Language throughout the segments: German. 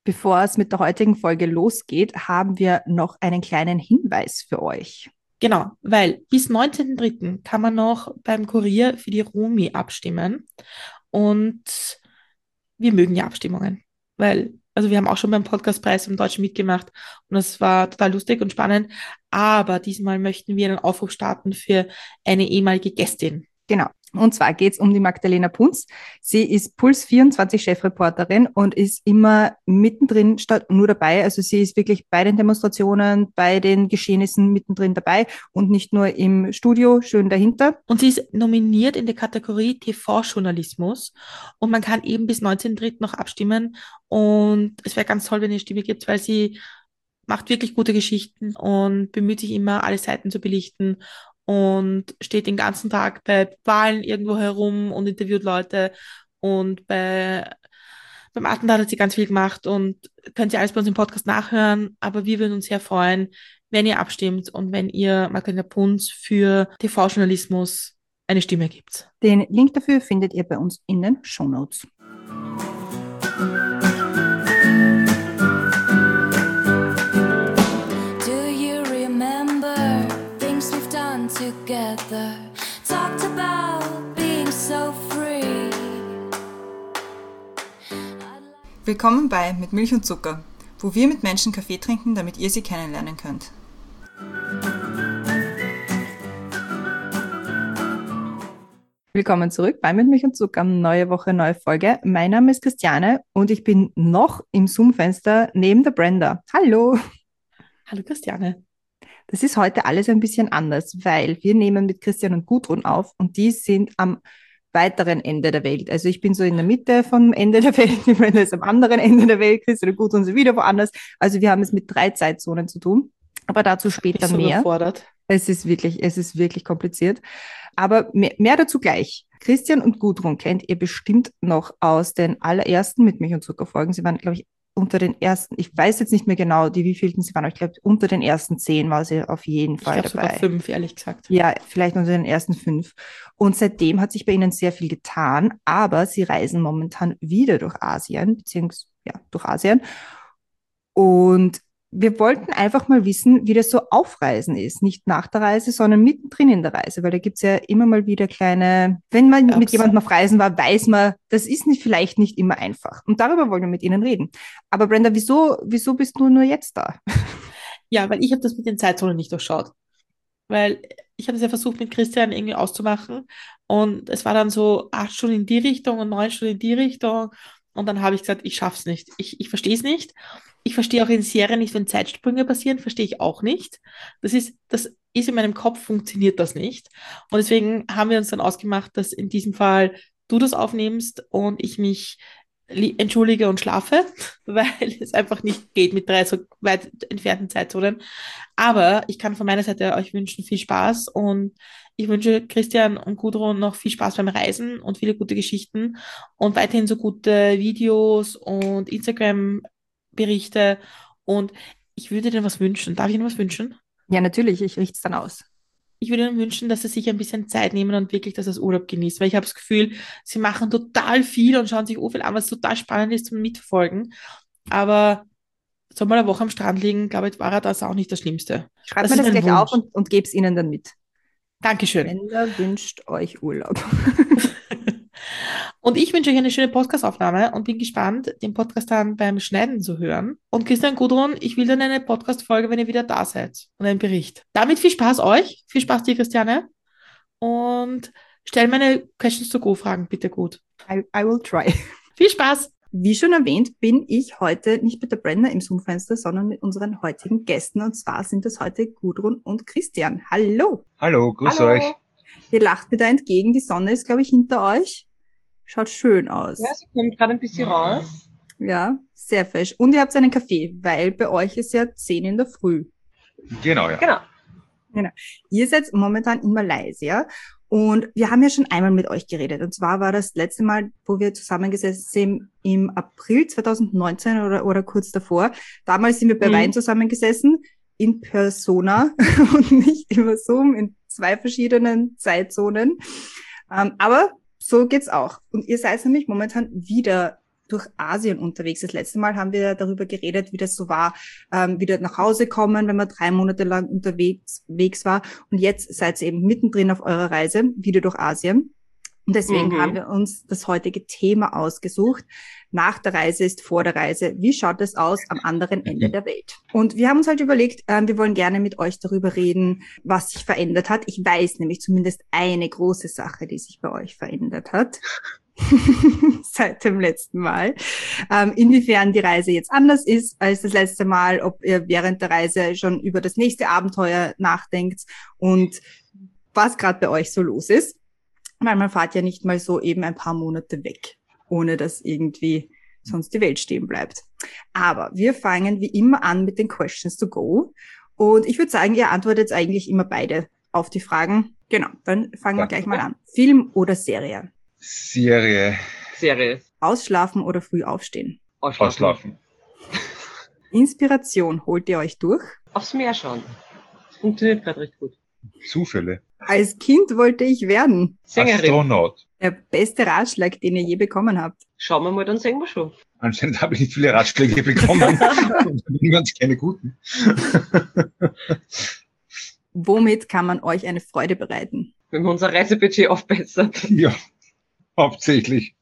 Bevor es mit der heutigen Folge losgeht, haben wir noch einen kleinen Hinweis für euch. Genau, weil bis 19.03. kann man noch beim Kurier für die Romi abstimmen. Und wir mögen ja Abstimmungen, weil, also wir haben auch schon beim Podcastpreis im Deutschen mitgemacht und es war total lustig und spannend. Aber diesmal möchten wir einen Aufruf starten für eine ehemalige Gästin. Genau. Und zwar geht es um die Magdalena Punz. Sie ist Puls 24 Chefreporterin und ist immer mittendrin statt nur dabei. Also sie ist wirklich bei den Demonstrationen, bei den Geschehnissen mittendrin dabei und nicht nur im Studio, schön dahinter. Und sie ist nominiert in der Kategorie TV-Journalismus. Und man kann eben bis 19.03. noch abstimmen. Und es wäre ganz toll, wenn ihr Stimme gibt, weil sie macht wirklich gute Geschichten und bemüht sich immer, alle Seiten zu belichten und steht den ganzen Tag bei Wahlen irgendwo herum und interviewt Leute. Und beim Attentat hat sie ganz viel gemacht und könnt ihr alles bei uns im Podcast nachhören. Aber wir würden uns sehr freuen, wenn ihr abstimmt und wenn ihr Magdalena Punz für TV-Journalismus eine Stimme gibt. Den Link dafür findet ihr bei uns in den Shownotes. Do you remember things we've done together? Talked about being so free. Willkommen bei Mit Milch und Zucker, wo wir mit Menschen Kaffee trinken, damit ihr sie kennenlernen könnt. Willkommen zurück bei Mit Milch und Zucker. Neue Woche, neue Folge. Mein Name ist Christiane und ich bin noch im Zoom-Fenster neben der Brenda. Hallo! Hallo Christiane. Das ist heute alles ein bisschen anders, weil wir nehmen mit Christian und Gudrun auf und die sind am weiteren Ende der Welt. Also ich bin so in der Mitte vom Ende der Welt, die Brenda ist am anderen Ende der Welt, Christian und Gudrun sind wieder woanders. Also wir haben es mit 3 Zeitzonen zu tun, aber dazu Das hat mich später so mehr. überfordert. Es ist wirklich kompliziert. Aber mehr dazu gleich. Christian und Gudrun kennt ihr bestimmt noch aus den allerersten Mit Milch und Zucker Folgen. Sie waren, glaube ich, unter den ersten, ich weiß jetzt nicht mehr genau, die wievielten sie waren, aber ich glaube, unter den ersten 10 war sie auf jeden Ich Fall glaube sogar dabei. 5, ehrlich gesagt. Ja, vielleicht unter den ersten 5. Und seitdem hat sich bei ihnen sehr viel getan, aber sie reisen momentan wieder durch Asien, beziehungsweise ja, durch Asien. Und wir wollten einfach mal wissen, wie das so auf Reisen ist. Nicht nach der Reise, sondern mittendrin in der Reise, weil da gibt's ja immer mal wieder kleine, wenn man mit Ups. jemandem auf Reisen war, weiß man, das ist nicht, vielleicht nicht immer einfach. Und darüber wollen wir mit Ihnen reden. Aber Brenda, wieso bist du nur jetzt da? Ja, weil ich habe das mit den Zeitzonen nicht durchschaut. Weil ich habe es ja versucht mit Christian irgendwie auszumachen und es war dann so 8 Stunden in die Richtung und 9 Stunden in die Richtung und dann habe ich gesagt, ich schaff's nicht. Ich verstehe es nicht. Ich verstehe auch in Serien nicht, wenn Zeitsprünge passieren, verstehe ich auch nicht. Das ist in meinem Kopf, funktioniert das nicht. Und deswegen haben wir uns dann ausgemacht, dass in diesem Fall du das aufnimmst und ich mich entschuldige und schlafe, weil es einfach nicht geht mit 3 so weit entfernten Zeitzonen. Aber ich kann von meiner Seite euch wünschen viel Spaß und ich wünsche Christian und Gudrun noch viel Spaß beim Reisen und viele gute Geschichten und weiterhin so gute Videos und Instagram-Berichte. Und ich würde dir was wünschen. Darf ich Ihnen was wünschen? Ja, natürlich, ich richte es dann aus. Ich würde Ihnen wünschen, dass Sie sich ein bisschen Zeit nehmen und wirklich das als Urlaub genießen, weil ich habe das Gefühl, Sie machen total viel und schauen sich so viel an, was total spannend ist zum Mitverfolgen. Aber soll mal eine Woche am Strand liegen, glaube ich, war das auch nicht das Schlimmste. Schreibt Das mir ist das ein gleich auf Wunsch. und gebe es Ihnen dann mit. Dankeschön. Brenda wünscht euch Urlaub. Und ich wünsche euch eine schöne Podcast-Aufnahme und bin gespannt, den Podcast dann beim Schneiden zu hören. Und Christian Gudrun, ich will dann eine Podcast-Folge, wenn ihr wieder da seid und einen Bericht. Damit viel Spaß euch, viel Spaß dir, Christiane. Und stell meine Questions to Go-Fragen bitte gut. I will try. Viel Spaß! Wie schon erwähnt, bin ich heute nicht mit der Brenda im Zoom-Fenster, sondern mit unseren heutigen Gästen. Und zwar sind das heute Gudrun und Christian. Hallo. Hallo, grüß Hallo. euch. Ihr lacht mir da entgegen. Die Sonne ist, glaube ich, hinter euch. Schaut schön aus. Ja, sie kommt gerade ein bisschen raus. Ja, sehr fesch. Und ihr habt einen Kaffee, weil bei euch ist ja 10 in der Früh. Genau, ja. Genau. Genau. Ihr seid momentan in Malaysia und wir haben ja schon einmal mit euch geredet. Und zwar war das letzte Mal, wo wir zusammengesessen sind, im April 2019 oder kurz davor. Damals sind wir bei Wein zusammengesessen, in Persona und nicht über Zoom, in 2 verschiedenen Zeitzonen. Aber so geht's auch. Und ihr seid nämlich momentan wieder durch Asien unterwegs. Das letzte Mal haben wir darüber geredet, wie das so war, wieder nach Hause kommen, wenn man 3 Monate lang unterwegs war. Und jetzt seid ihr eben mittendrin auf eurer Reise, wieder durch Asien. Und deswegen haben wir uns das heutige Thema ausgesucht. Nach der Reise ist vor der Reise. Wie schaut es aus am anderen Ende der Welt? Und wir haben uns halt überlegt, wir wollen gerne mit euch darüber reden, was sich verändert hat. Ich weiß nämlich zumindest eine große Sache, die sich bei euch verändert hat. Seit dem letzten Mal. Inwiefern die Reise jetzt anders ist als das letzte Mal, ob ihr während der Reise schon über das nächste Abenteuer nachdenkt und was gerade bei euch so los ist. Weil man fährt ja nicht mal so eben ein paar Monate weg, ohne dass irgendwie sonst die Welt stehen bleibt. Aber wir fangen wie immer an mit den Questions to go. Und ich würde sagen, ihr antwortet eigentlich immer beide auf die Fragen. Genau, dann fangen wir gleich mal an. Film oder Serie? Serie. Ausschlafen oder früh aufstehen? Ausschlafen. Inspiration, holt ihr euch durch? Aufs Meer schauen. Funktioniert gerade recht gut. Zufälle. Als Kind wollte ich werden. Sängerin. Astronaut. Der beste Ratschlag, den ihr je bekommen habt. Schauen wir mal, dann singen wir schon. Anscheinend habe ich nicht viele Ratschläge bekommen. Ganz keine guten. Womit kann man euch eine Freude bereiten? Wenn man unser Reisebudget aufbessert. Ja, hauptsächlich.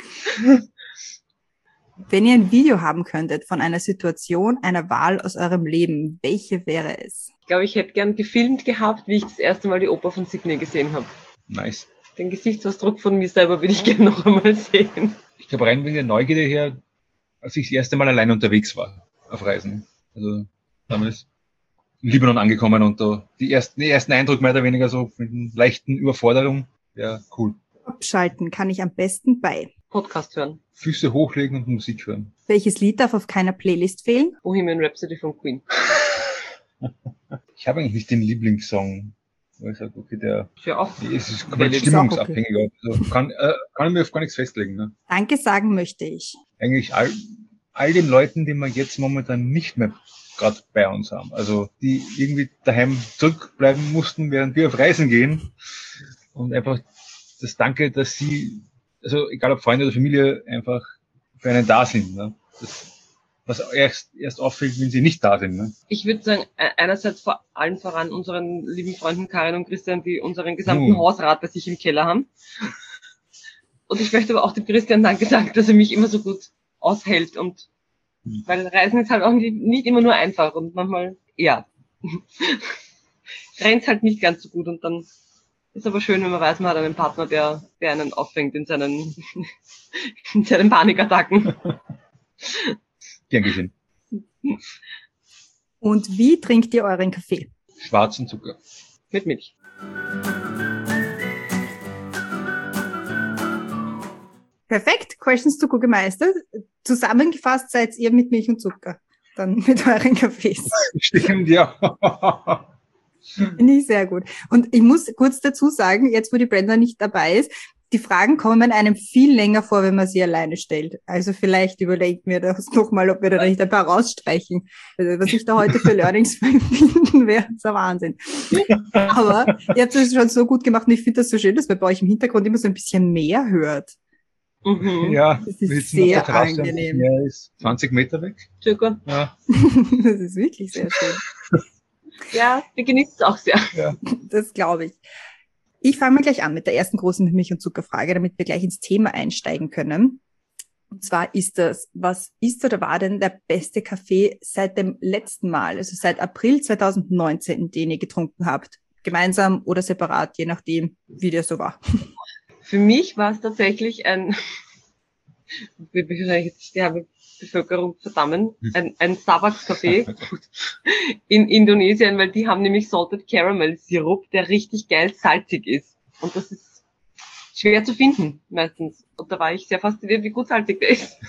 Wenn ihr ein Video haben könntet von einer Situation, einer Wahl aus eurem Leben, welche wäre es? Ich glaube, ich hätte gern gefilmt gehabt, wie ich das erste Mal die Oper von Sydney gesehen habe. Nice. Den Gesichtsausdruck von mir selber würde ich gerne noch einmal sehen. Ich glaube, rein wegen der Neugierde her, als ich das erste Mal allein unterwegs war auf Reisen. Also damals in Libanon angekommen und da den ersten Eindruck mehr oder weniger so mit einer leichten Überforderung. Ja, cool. Abschalten kann ich am besten bei. Podcast hören. Füße hochlegen und Musik hören. Welches Lied darf auf keiner Playlist fehlen? Bohemian Rhapsody von Queen. Ich habe eigentlich nicht den Lieblingssong. Weil ich sage, okay, es ist komplett Playlist stimmungsabhängig. Also kann ich mir auf gar nichts festlegen. Ne? Danke sagen möchte ich. Eigentlich all den Leuten, die wir jetzt momentan nicht mehr gerade bei uns haben. Also die irgendwie daheim zurückbleiben mussten, während wir auf Reisen gehen. Und einfach das Danke, dass sie, also egal ob Freunde oder Familie, einfach für einen da sind. Ne? Das, was erst auffällt, wenn sie nicht da sind. Ne? Ich würde sagen, einerseits vor allem voran unseren lieben Freunden Karin und Christian, die unseren gesamten Hausrat bei sich im Keller haben. Und ich möchte aber auch dem Christian Danke sagen, dass er mich immer so gut aushält. Und weil Reisen ist halt auch nicht immer nur einfach und manchmal, rennt halt nicht ganz so gut. Und dann ist aber schön, wenn man weiß, man hat einen Partner, der einen auffängt in seinen Panikattacken. Gern geschehen. Und wie trinkt ihr euren Kaffee? Schwarzen Zucker. Mit Milch. Perfekt, Questions to go gemeistert. Zusammengefasst seid ihr mit Milch und Zucker. Dann mit euren Kaffees. Stimmt, ja. Finde ich sehr gut. Und ich muss kurz dazu sagen, jetzt wo die Brenda nicht dabei ist, die Fragen kommen einem viel länger vor, wenn man sie alleine stellt. Also vielleicht überlegt mir das nochmal, ob wir da nicht ein paar rausstreichen. Also was ich da heute für Learnings finden werde, ist ein Wahnsinn. Aber ihr habt es schon so gut gemacht und ich finde das so schön, dass man bei euch im Hintergrund immer so ein bisschen mehr hört. Mhm. Ja, Das wir ist sitzen auf der sehr Terrasse. angenehm. Ja, ist 20 Meter weg. Circa. Ja, Das ist wirklich sehr schön. Ja, wir genießen es auch sehr. ja. Das glaube ich. Ich fange mal gleich an mit der ersten großen Milch- und Zuckerfrage, damit wir gleich ins Thema einsteigen können. Und zwar ist das, was ist oder war denn der beste Kaffee seit dem letzten Mal, also seit April 2019, den ihr getrunken habt? Gemeinsam oder separat, je nachdem, wie der so war. Für mich war es tatsächlich wie kann ich jetzt die halbe Bevölkerung verdammen, ein Starbucks-Kaffee in Indonesien, weil die haben nämlich Salted Caramel Sirup, der richtig geil salzig ist. Und das ist schwer zu finden, meistens. Und da war ich sehr fasziniert, wie gut salzig der ist.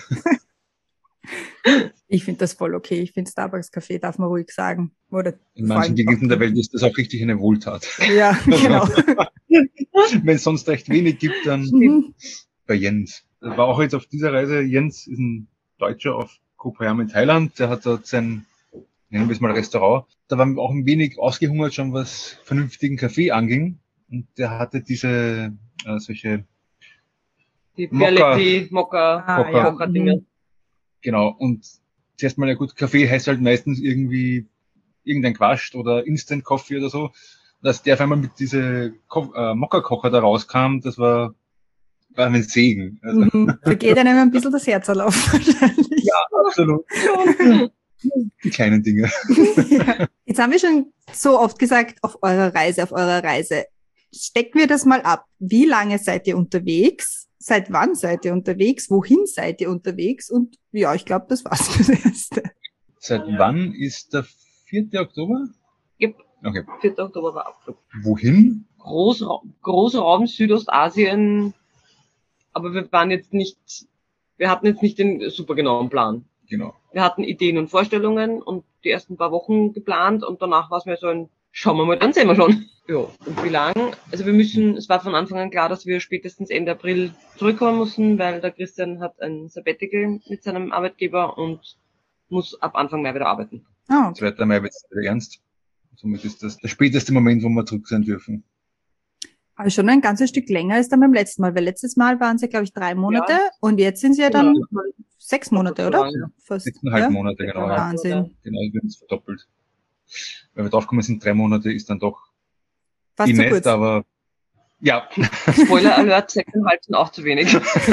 Ich finde das voll okay. Ich finde Starbucks-Kaffee, darf man ruhig sagen. Oder In manchen Gegenden der Welt ist das auch richtig eine Wohltat. Ja, genau. Wenn es sonst recht wenig gibt, dann Mhm. bei Jens. Das war auch jetzt auf dieser Reise. Jens ist ein Deutscher auf Koh Phangan in Thailand. Der hat dort sein, nennen wir es mal Restaurant. Da war auch ein wenig ausgehungert schon, was vernünftigen Kaffee anging. Und der hatte diese, solche Die Mokka. Bialetti, Mokka, Ah, ja. Mokka-Dinge. Genau, und zuerst mal, ja gut, Kaffee heißt halt meistens irgendwie irgendein Quatscht oder Instant Coffee oder so. Dass der auf einmal mit diese Mokka-Kocher da rauskam, das war ein Segen. Also, Da geht einem ein bisschen das Herz auf wahrscheinlich. ja, absolut. Die kleinen Dinge. Ja. Jetzt haben wir schon so oft gesagt, auf eurer Reise. Stecken wir das mal ab. Wie lange seid ihr unterwegs? Seit wann seid ihr unterwegs? Wohin seid ihr unterwegs? Und ja, ich glaube, das war's fürs Erste. Seit wann ist der 4. Oktober? Yep. Okay. 4. Oktober war Abflug. Wohin? Großer Raum Südostasien, aber wir hatten jetzt nicht den super genauen Plan. Genau. Wir hatten Ideen und Vorstellungen und die ersten paar Wochen geplant und danach war es mir so ein, schauen wir mal, dann sehen wir schon. Ja, und wie lang? Also es war von Anfang an klar, dass wir spätestens Ende April zurückkommen müssen, weil der Christian hat ein Sabbatical mit seinem Arbeitgeber und muss ab Anfang Mai wieder arbeiten. Ah, okay. 2. Mai wird es wieder ernst. Somit ist das der späteste Moment, wo wir zurück sein dürfen. Aber schon ein ganzes Stück länger als dann beim letzten Mal, weil letztes Mal waren es ja, glaube ich, 3 Monate und jetzt sind es ja dann 6 Monate, oder? Ja. Fast. 6,5 Ja? Monate, genau. Ja. Wahnsinn. Genau, wir haben es verdoppelt. Weil wir draufgekommen sind, 3 Monate ist dann doch Fast zu nett, kurz. aber ja. Spoiler Alert, 6,5 sind auch zu wenig.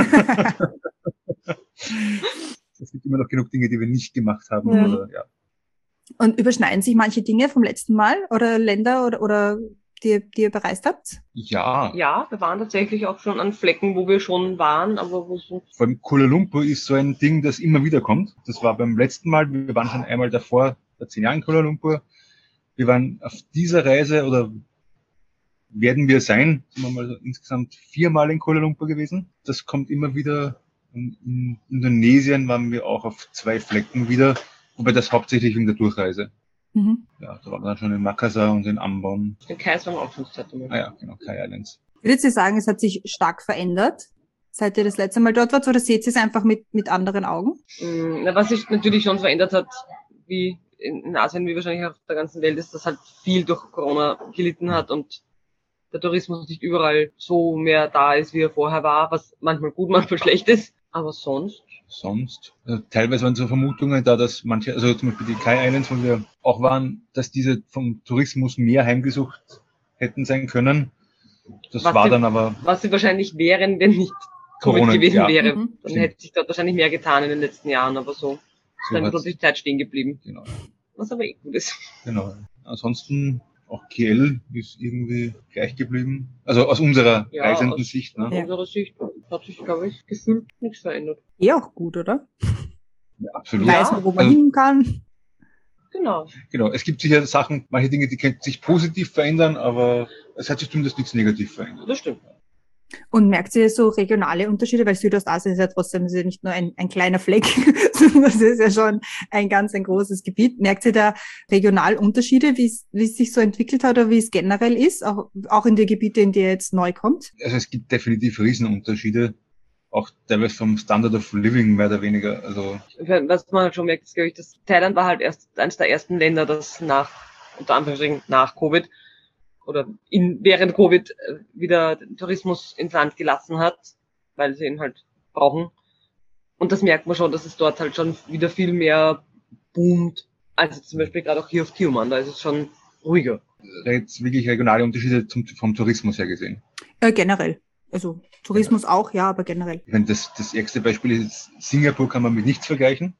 Es gibt immer noch genug Dinge, die wir nicht gemacht haben. Ja. Oder, ja. Und überschneiden sich manche Dinge vom letzten Mal oder Länder oder die ihr bereist habt? Ja, Ja, wir waren tatsächlich auch schon an Flecken, wo wir schon waren, aber wo so vor allem Kuala Lumpur ist so ein Ding, das immer wieder kommt. Das war beim letzten Mal, wir waren schon einmal davor, vor 10 Jahren in Kuala Lumpur. Wir waren auf dieser Reise oder werden wir sein, sind wir mal so insgesamt 4 Mal in Kuala Lumpur gewesen. Das kommt immer wieder. In Indonesien waren wir auch auf 2 Flecken wieder, wobei das hauptsächlich wegen der Durchreise. Mhm. Ja, da waren wir dann schon in Makassar und in Ambon. den Kais waren wir auch schon das zweite Mal. Ah ja, genau, Kai Islands. Würdet ihr sagen, es hat sich stark verändert, seit ihr das letzte Mal dort wart, oder seht ihr es einfach mit anderen Augen? Was sich natürlich schon verändert hat, wie in Asien, wie wahrscheinlich auf der ganzen Welt, ist, dass halt viel durch Corona gelitten hat und der Tourismus nicht überall so mehr da ist, wie er vorher war, was manchmal gut, manchmal schlecht ist. Aber sonst, Teilweise waren so Vermutungen da, dass manche, also zum Beispiel die Kai Islands, wo wir auch waren, dass diese vom Tourismus mehr heimgesucht hätten sein können. Das Was war die- dann aber was sie wahrscheinlich wären, wenn nicht Covid Corona, gewesen ja. wäre. Mhm. Dann Stimmt. hätte sich dort wahrscheinlich mehr getan in den letzten Jahren, aber so ist so dann hat's- plötzlich Zeit stehen geblieben. genau, Was aber gut ist. genau. Ansonsten auch KL ist irgendwie gleich geblieben. Also aus unserer Ja, reisenden aus- Sicht, ne? Aus unserer Sicht hat sich, glaube ich, gefühlt nichts verändert. Eh auch gut, oder? Ja, absolut. Weiß man, wo man Also, hin kann. Genau. genau, es gibt sicher Sachen, manche Dinge, die könnten sich positiv verändern, aber es hat sich zumindest nichts negativ verändert. Das stimmt. Und merkt ihr so regionale Unterschiede? Weil Südostasien ist ja trotzdem ist ja nicht nur ein kleiner Fleck, sondern das ist ja schon ein großes Gebiet. Merkt ihr da regional Unterschiede, wie es sich so entwickelt hat oder wie es generell ist, auch in die Gebiete, in die ihr jetzt neu kommt? Also es gibt definitiv Riesenunterschiede, auch teilweise vom Standard of Living mehr oder weniger. Also Was man halt schon merkt, ist, glaube ich, dass Thailand war halt erst eines der ersten Länder, das unter Anführungsstrichen nach Covid oder während Covid wieder den Tourismus ins Land gelassen hat, weil sie ihn halt brauchen. Und das merkt man schon, dass es dort halt schon wieder viel mehr boomt, als zum Beispiel gerade auch hier auf Tioman, da ist es schon ruhiger. jetzt wirklich regionale Unterschiede vom Tourismus her gesehen. Generell. Also Tourismus auch, ja, aber generell. Ich meine, das erste Beispiel ist, Singapur kann man mit nichts vergleichen.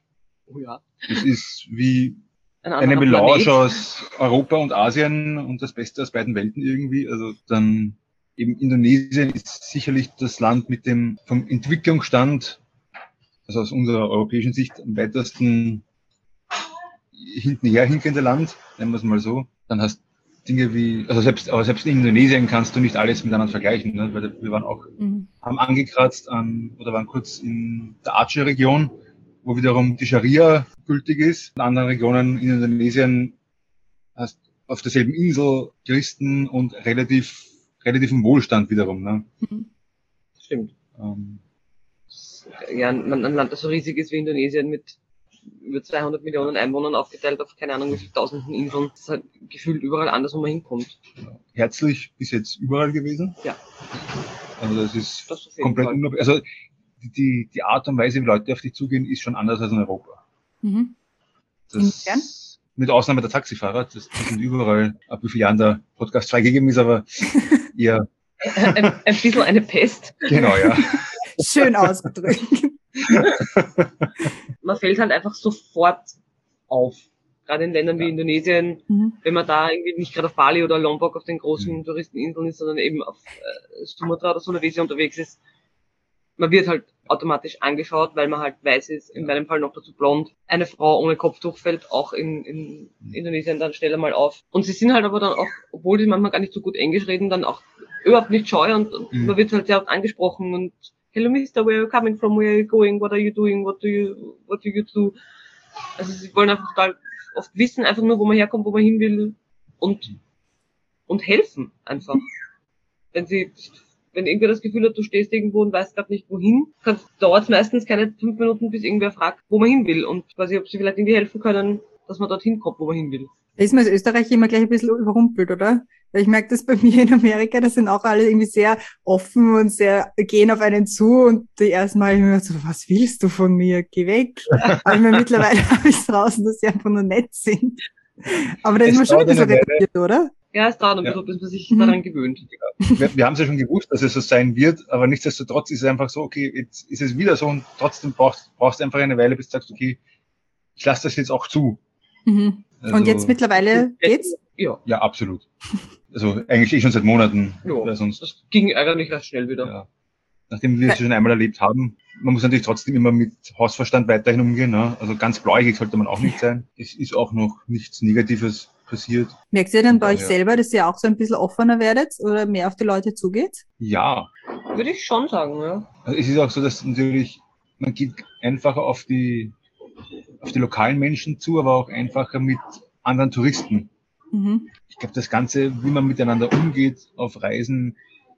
Oh ja. Das ist wie Ein eine anderer Melange Planet. aus Europa und Asien und das Beste aus beiden Welten irgendwie. Also dann eben Indonesien ist sicherlich das Land mit dem vom Entwicklungsstand, also aus unserer europäischen Sicht am weitesten hintenher hinkende Land, nennen wir es mal so. Dann hast Dinge wie, also selbst in Indonesien kannst du nicht alles miteinander vergleichen, ne? Weil wir waren auch, haben angekratzt oder waren kurz in der Aceh-Region, wo wiederum die Scharia gültig ist. In anderen Regionen in Indonesien hast auf derselben Insel Christen und relativen Wohlstand wiederum. Ne? Stimmt. Ja, ein Land, das so riesig ist wie Indonesien mit über 200 Millionen Einwohnern aufgeteilt auf keine Ahnung wie viele tausenden Inseln. Das ist halt gefühlt überall anders, wo man hinkommt. Herzlich bis jetzt überall gewesen. Ja. Also das ist Das auf jeden komplett Fall. unabhängig. Also die Art und Weise, wie Leute auf dich zugehen, ist schon anders als in Europa. Mhm. Inwiefern? Das, mit Ausnahme der Taxifahrer, die sind überall, ab wie vielen Jahren der Podcast freigegeben ist, aber eher, Ein bisschen eine Pest. genau, ja. Schön ausgedrückt. Man fällt halt einfach sofort auf. Gerade in Ländern wie Indonesien, Mhm. wenn man da irgendwie nicht gerade auf Bali oder Lombok auf den großen Touristeninseln ist, sondern eben auf Sumatra oder Sulawesi unterwegs ist. Man wird halt automatisch angeschaut, weil man halt weiß ist, in meinem Fall noch dazu blond. Eine Frau ohne Kopftuch fällt auch in Indonesien dann schneller mal auf. Und sie sind halt aber dann auch, obwohl sie manchmal gar nicht so gut Englisch reden, dann auch überhaupt nicht scheu und man wird halt sehr oft angesprochen und hello Mister, where are you coming from, where are you going, what are you doing, what do you do? Also sie wollen einfach total oft wissen, einfach nur, wo man herkommt, wo man hin will und helfen einfach. Wenn irgendwer das Gefühl hat, du stehst irgendwo und weißt gerade nicht wohin, dauert es meistens keine 5 Minuten, bis irgendwer fragt, wo man hin will und quasi, ob sie vielleicht irgendwie helfen können, dass man dorthin kommt, wo man hin will. Da ist man als Österreich immer gleich ein bisschen überrumpelt, oder? Weil ich merke das bei mir in Amerika, da sind auch alle irgendwie sehr offen und sehr, gehen auf einen zu und die ersten Mal immer so, was willst du von mir? Geh weg. Aber ich meine, mittlerweile habe ich es draußen, dass sie einfach nur nett sind. Aber da ist Es man schon ein dauert bisschen eine Weile. reagiert, oder? Ja, es dauert ein Ja. bisschen, bis man sich Mhm. daran gewöhnt. Wir haben es ja schon gewusst, dass es so sein wird, aber nichtsdestotrotz ist es einfach so, okay, jetzt ist es wieder so und trotzdem brauchst du einfach eine Weile, bis du sagst, okay, ich lasse das jetzt auch zu. Mhm. Also, Und jetzt mittlerweile geht's? Ja, Ja, absolut. Also eigentlich schon seit Monaten. Ja. Weil sonst, das ging eigentlich recht schnell wieder. ja, nachdem wir es schon einmal erlebt haben, man muss natürlich trotzdem immer mit Hausverstand weiterhin umgehen. Ne? Also ganz blauäugig sollte man auch nicht sein. Es ist auch noch nichts Negatives passiert. Merkt ihr denn bei Ja, euch ja. selber, dass ihr auch so ein bisschen offener werdet oder mehr auf die Leute zugeht? Ja, Würde ich schon sagen, ja. also es ist auch so, dass natürlich, man geht einfacher auf die lokalen Menschen zu, aber auch einfacher mit anderen Touristen. Mhm. Ich glaube, das Ganze, wie man miteinander umgeht auf Reisen,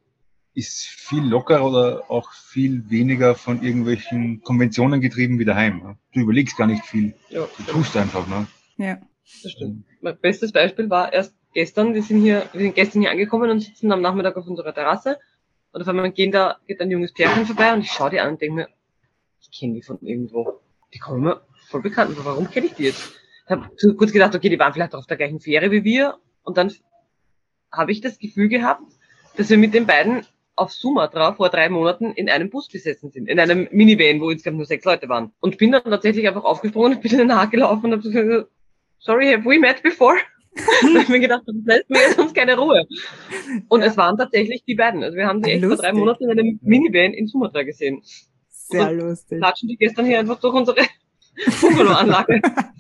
ist viel lockerer oder auch viel weniger von irgendwelchen Konventionen getrieben wie daheim. Ne? Du überlegst gar nicht viel. Ja, Du tust einfach. Ne? Ja. das stimmt. Mein bestes Beispiel war erst gestern, wir sind gestern hier angekommen und sitzen am Nachmittag auf unserer Terrasse. Und auf einmal geht ein junges Pärchen vorbei und ich schaue die an und denke mir, ich kenne die von irgendwo. Die kommen mir voll bekannt vor. Warum kenne ich die jetzt? Ich habe so kurz gedacht, okay, die waren vielleicht auf der gleichen Fähre wie wir. Und dann habe ich das Gefühl gehabt, dass wir mit den beiden auf Sumatra vor 3 Monaten in einem Bus gesessen sind. In einem Minivan, wo insgesamt nur 6 Leute waren. Und bin dann tatsächlich einfach aufgesprungen und bin ihnen nachgelaufen und habe gesagt, sorry, have we met before? Und ich mir gedacht, das lässt mir jetzt uns keine Ruhe. Und es waren tatsächlich die beiden. Also wir haben sie echt vor 3 Lustig. Monaten in einem Minivan in Sumatra gesehen. Sehr Und lustig. Klatschen die gestern hier einfach durch unsere Bungalow-Anlage.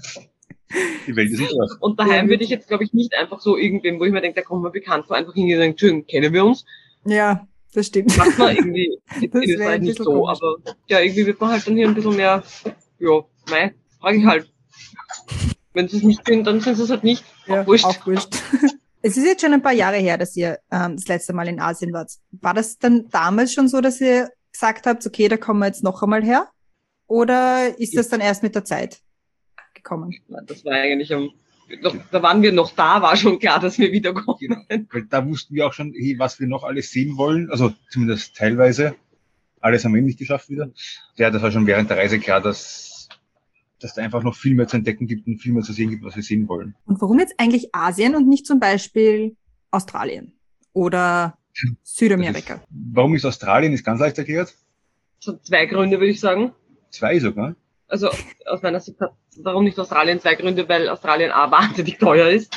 Die Welt ist nicht durch. Und daheim würde ich jetzt, glaube ich, nicht einfach so irgendwem, wo ich mir denke, der kommt mir bekannt vor, einfach hingehen und sagen, Entschuldigung, kennen wir uns? Ja, das stimmt. Macht man irgendwie in Das wär Österreich ein nicht bisschen so, komisch. aber ja, irgendwie wird man halt dann hier ein bisschen mehr, ja, mei, frage ich halt. Wenn sie es nicht sind, dann sind sie es halt nicht. Ja, Wurscht. auch wurscht. Es ist jetzt schon ein paar Jahre her, dass ihr das letzte Mal in Asien wart. War das dann damals schon so, dass ihr gesagt habt, okay, da kommen wir jetzt noch einmal her? Oder ist das dann erst mit der Zeit gekommen? Das war eigentlich da waren wir noch da, war schon klar, dass wir wiederkommen. Genau. Weil da wussten wir auch schon, hey, was wir noch alles sehen wollen. Also zumindest teilweise. Alles haben wir nicht geschafft wieder. Ja, das war schon während der Reise klar, dass da einfach noch viel mehr zu entdecken gibt und viel mehr zu sehen gibt, was wir sehen wollen. Und warum jetzt eigentlich Asien und nicht zum Beispiel Australien oder Südamerika? Warum ist Australien? Ist ganz leicht erklärt. So 2 Gründe, würde ich sagen. 2 sogar. Also aus meiner Sicht hat warum nicht Australien 2 Gründe, weil Australien A wahnsinnig teuer ist.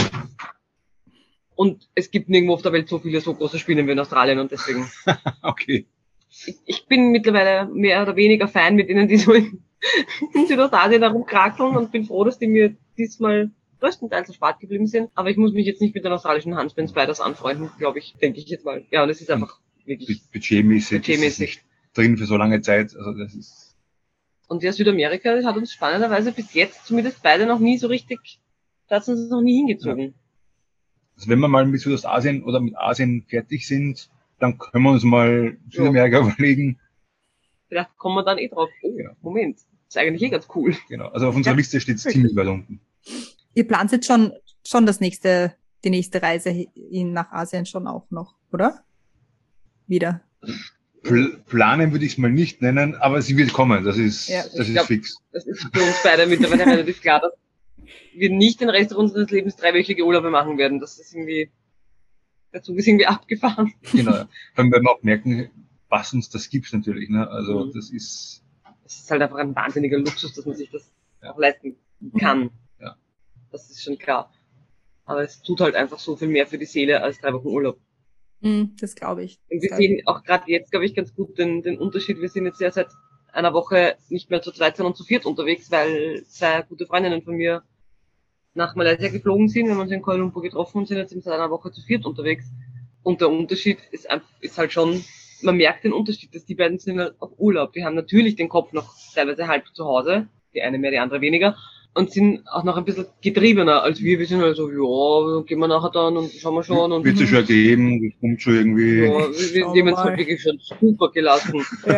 Und es gibt nirgendwo auf der Welt so viele so große Spinnen wie in Australien und deswegen. Okay. Ich bin mittlerweile mehr oder weniger Fan mit denen, die so in Südostasien herumkrakeln und bin froh, dass die mir diesmal größtenteils erspart geblieben sind. Aber ich muss mich jetzt nicht mit den australischen Huntsman Spiders anfreunden, glaube ich, denke ich jetzt mal. Ja, und es ist einfach wirklich Budgetmäßig. Budgetmäßig. Ist es nicht drin für so lange Zeit. Also das ist. Und ja, Südamerika hat uns spannenderweise bis jetzt zumindest beide noch nie so richtig, da hat es uns noch nie hingezogen. Also wenn wir mal mit Südostasien oder mit Asien fertig sind, dann können wir uns mal Südamerika überlegen. Vielleicht kommen wir dann eh drauf. Oh, Ja. Moment, ist eigentlich eh ganz cool. Genau. Also auf unserer Liste steht es ziemlich weit unten. Ihr plant jetzt schon die nächste Reise nach Asien schon auch noch, oder? Wieder. Planen würde ich es mal nicht nennen, aber sie wird kommen, das ist glaub, fix. Das ist für uns beide mittlerweile relativ klar, dass wir nicht den Rest unseres Lebens 3-wöchige Urlaube machen werden. Das ist irgendwie, der Zug ist irgendwie abgefahren. Genau. Vor allem, weil wir auch merken, was uns das gibt natürlich. Ne? Also das ist halt einfach ein wahnsinniger Luxus, dass man sich das auch leisten kann. Ja. Das ist schon klar. Aber es tut halt einfach so viel mehr für die Seele als 3 Wochen Urlaub. Das glaube ich. Und wir sehen auch gerade jetzt, glaube ich, ganz gut den Unterschied. Wir sind jetzt ja seit einer Woche nicht mehr zu zweit, sondern zu viert unterwegs, weil 2 gute Freundinnen von mir nach Malaysia geflogen sind. Wir haben uns in Kuala Lumpur getroffen und sind jetzt seit einer Woche zu viert unterwegs. Und der Unterschied ist halt schon, man merkt den Unterschied, dass die beiden sind halt auf Urlaub. Die haben natürlich den Kopf noch teilweise halb zu Hause, die eine mehr, die andere weniger, und sind auch noch ein bisschen getriebener als wir. Wir sind halt so, ja, gehen wir nachher dann und schauen wir schon. Und wird sich schon ergeben, das kommt schon irgendwie. Ja, wir haben uns halt wirklich schon super gelassen. Ja.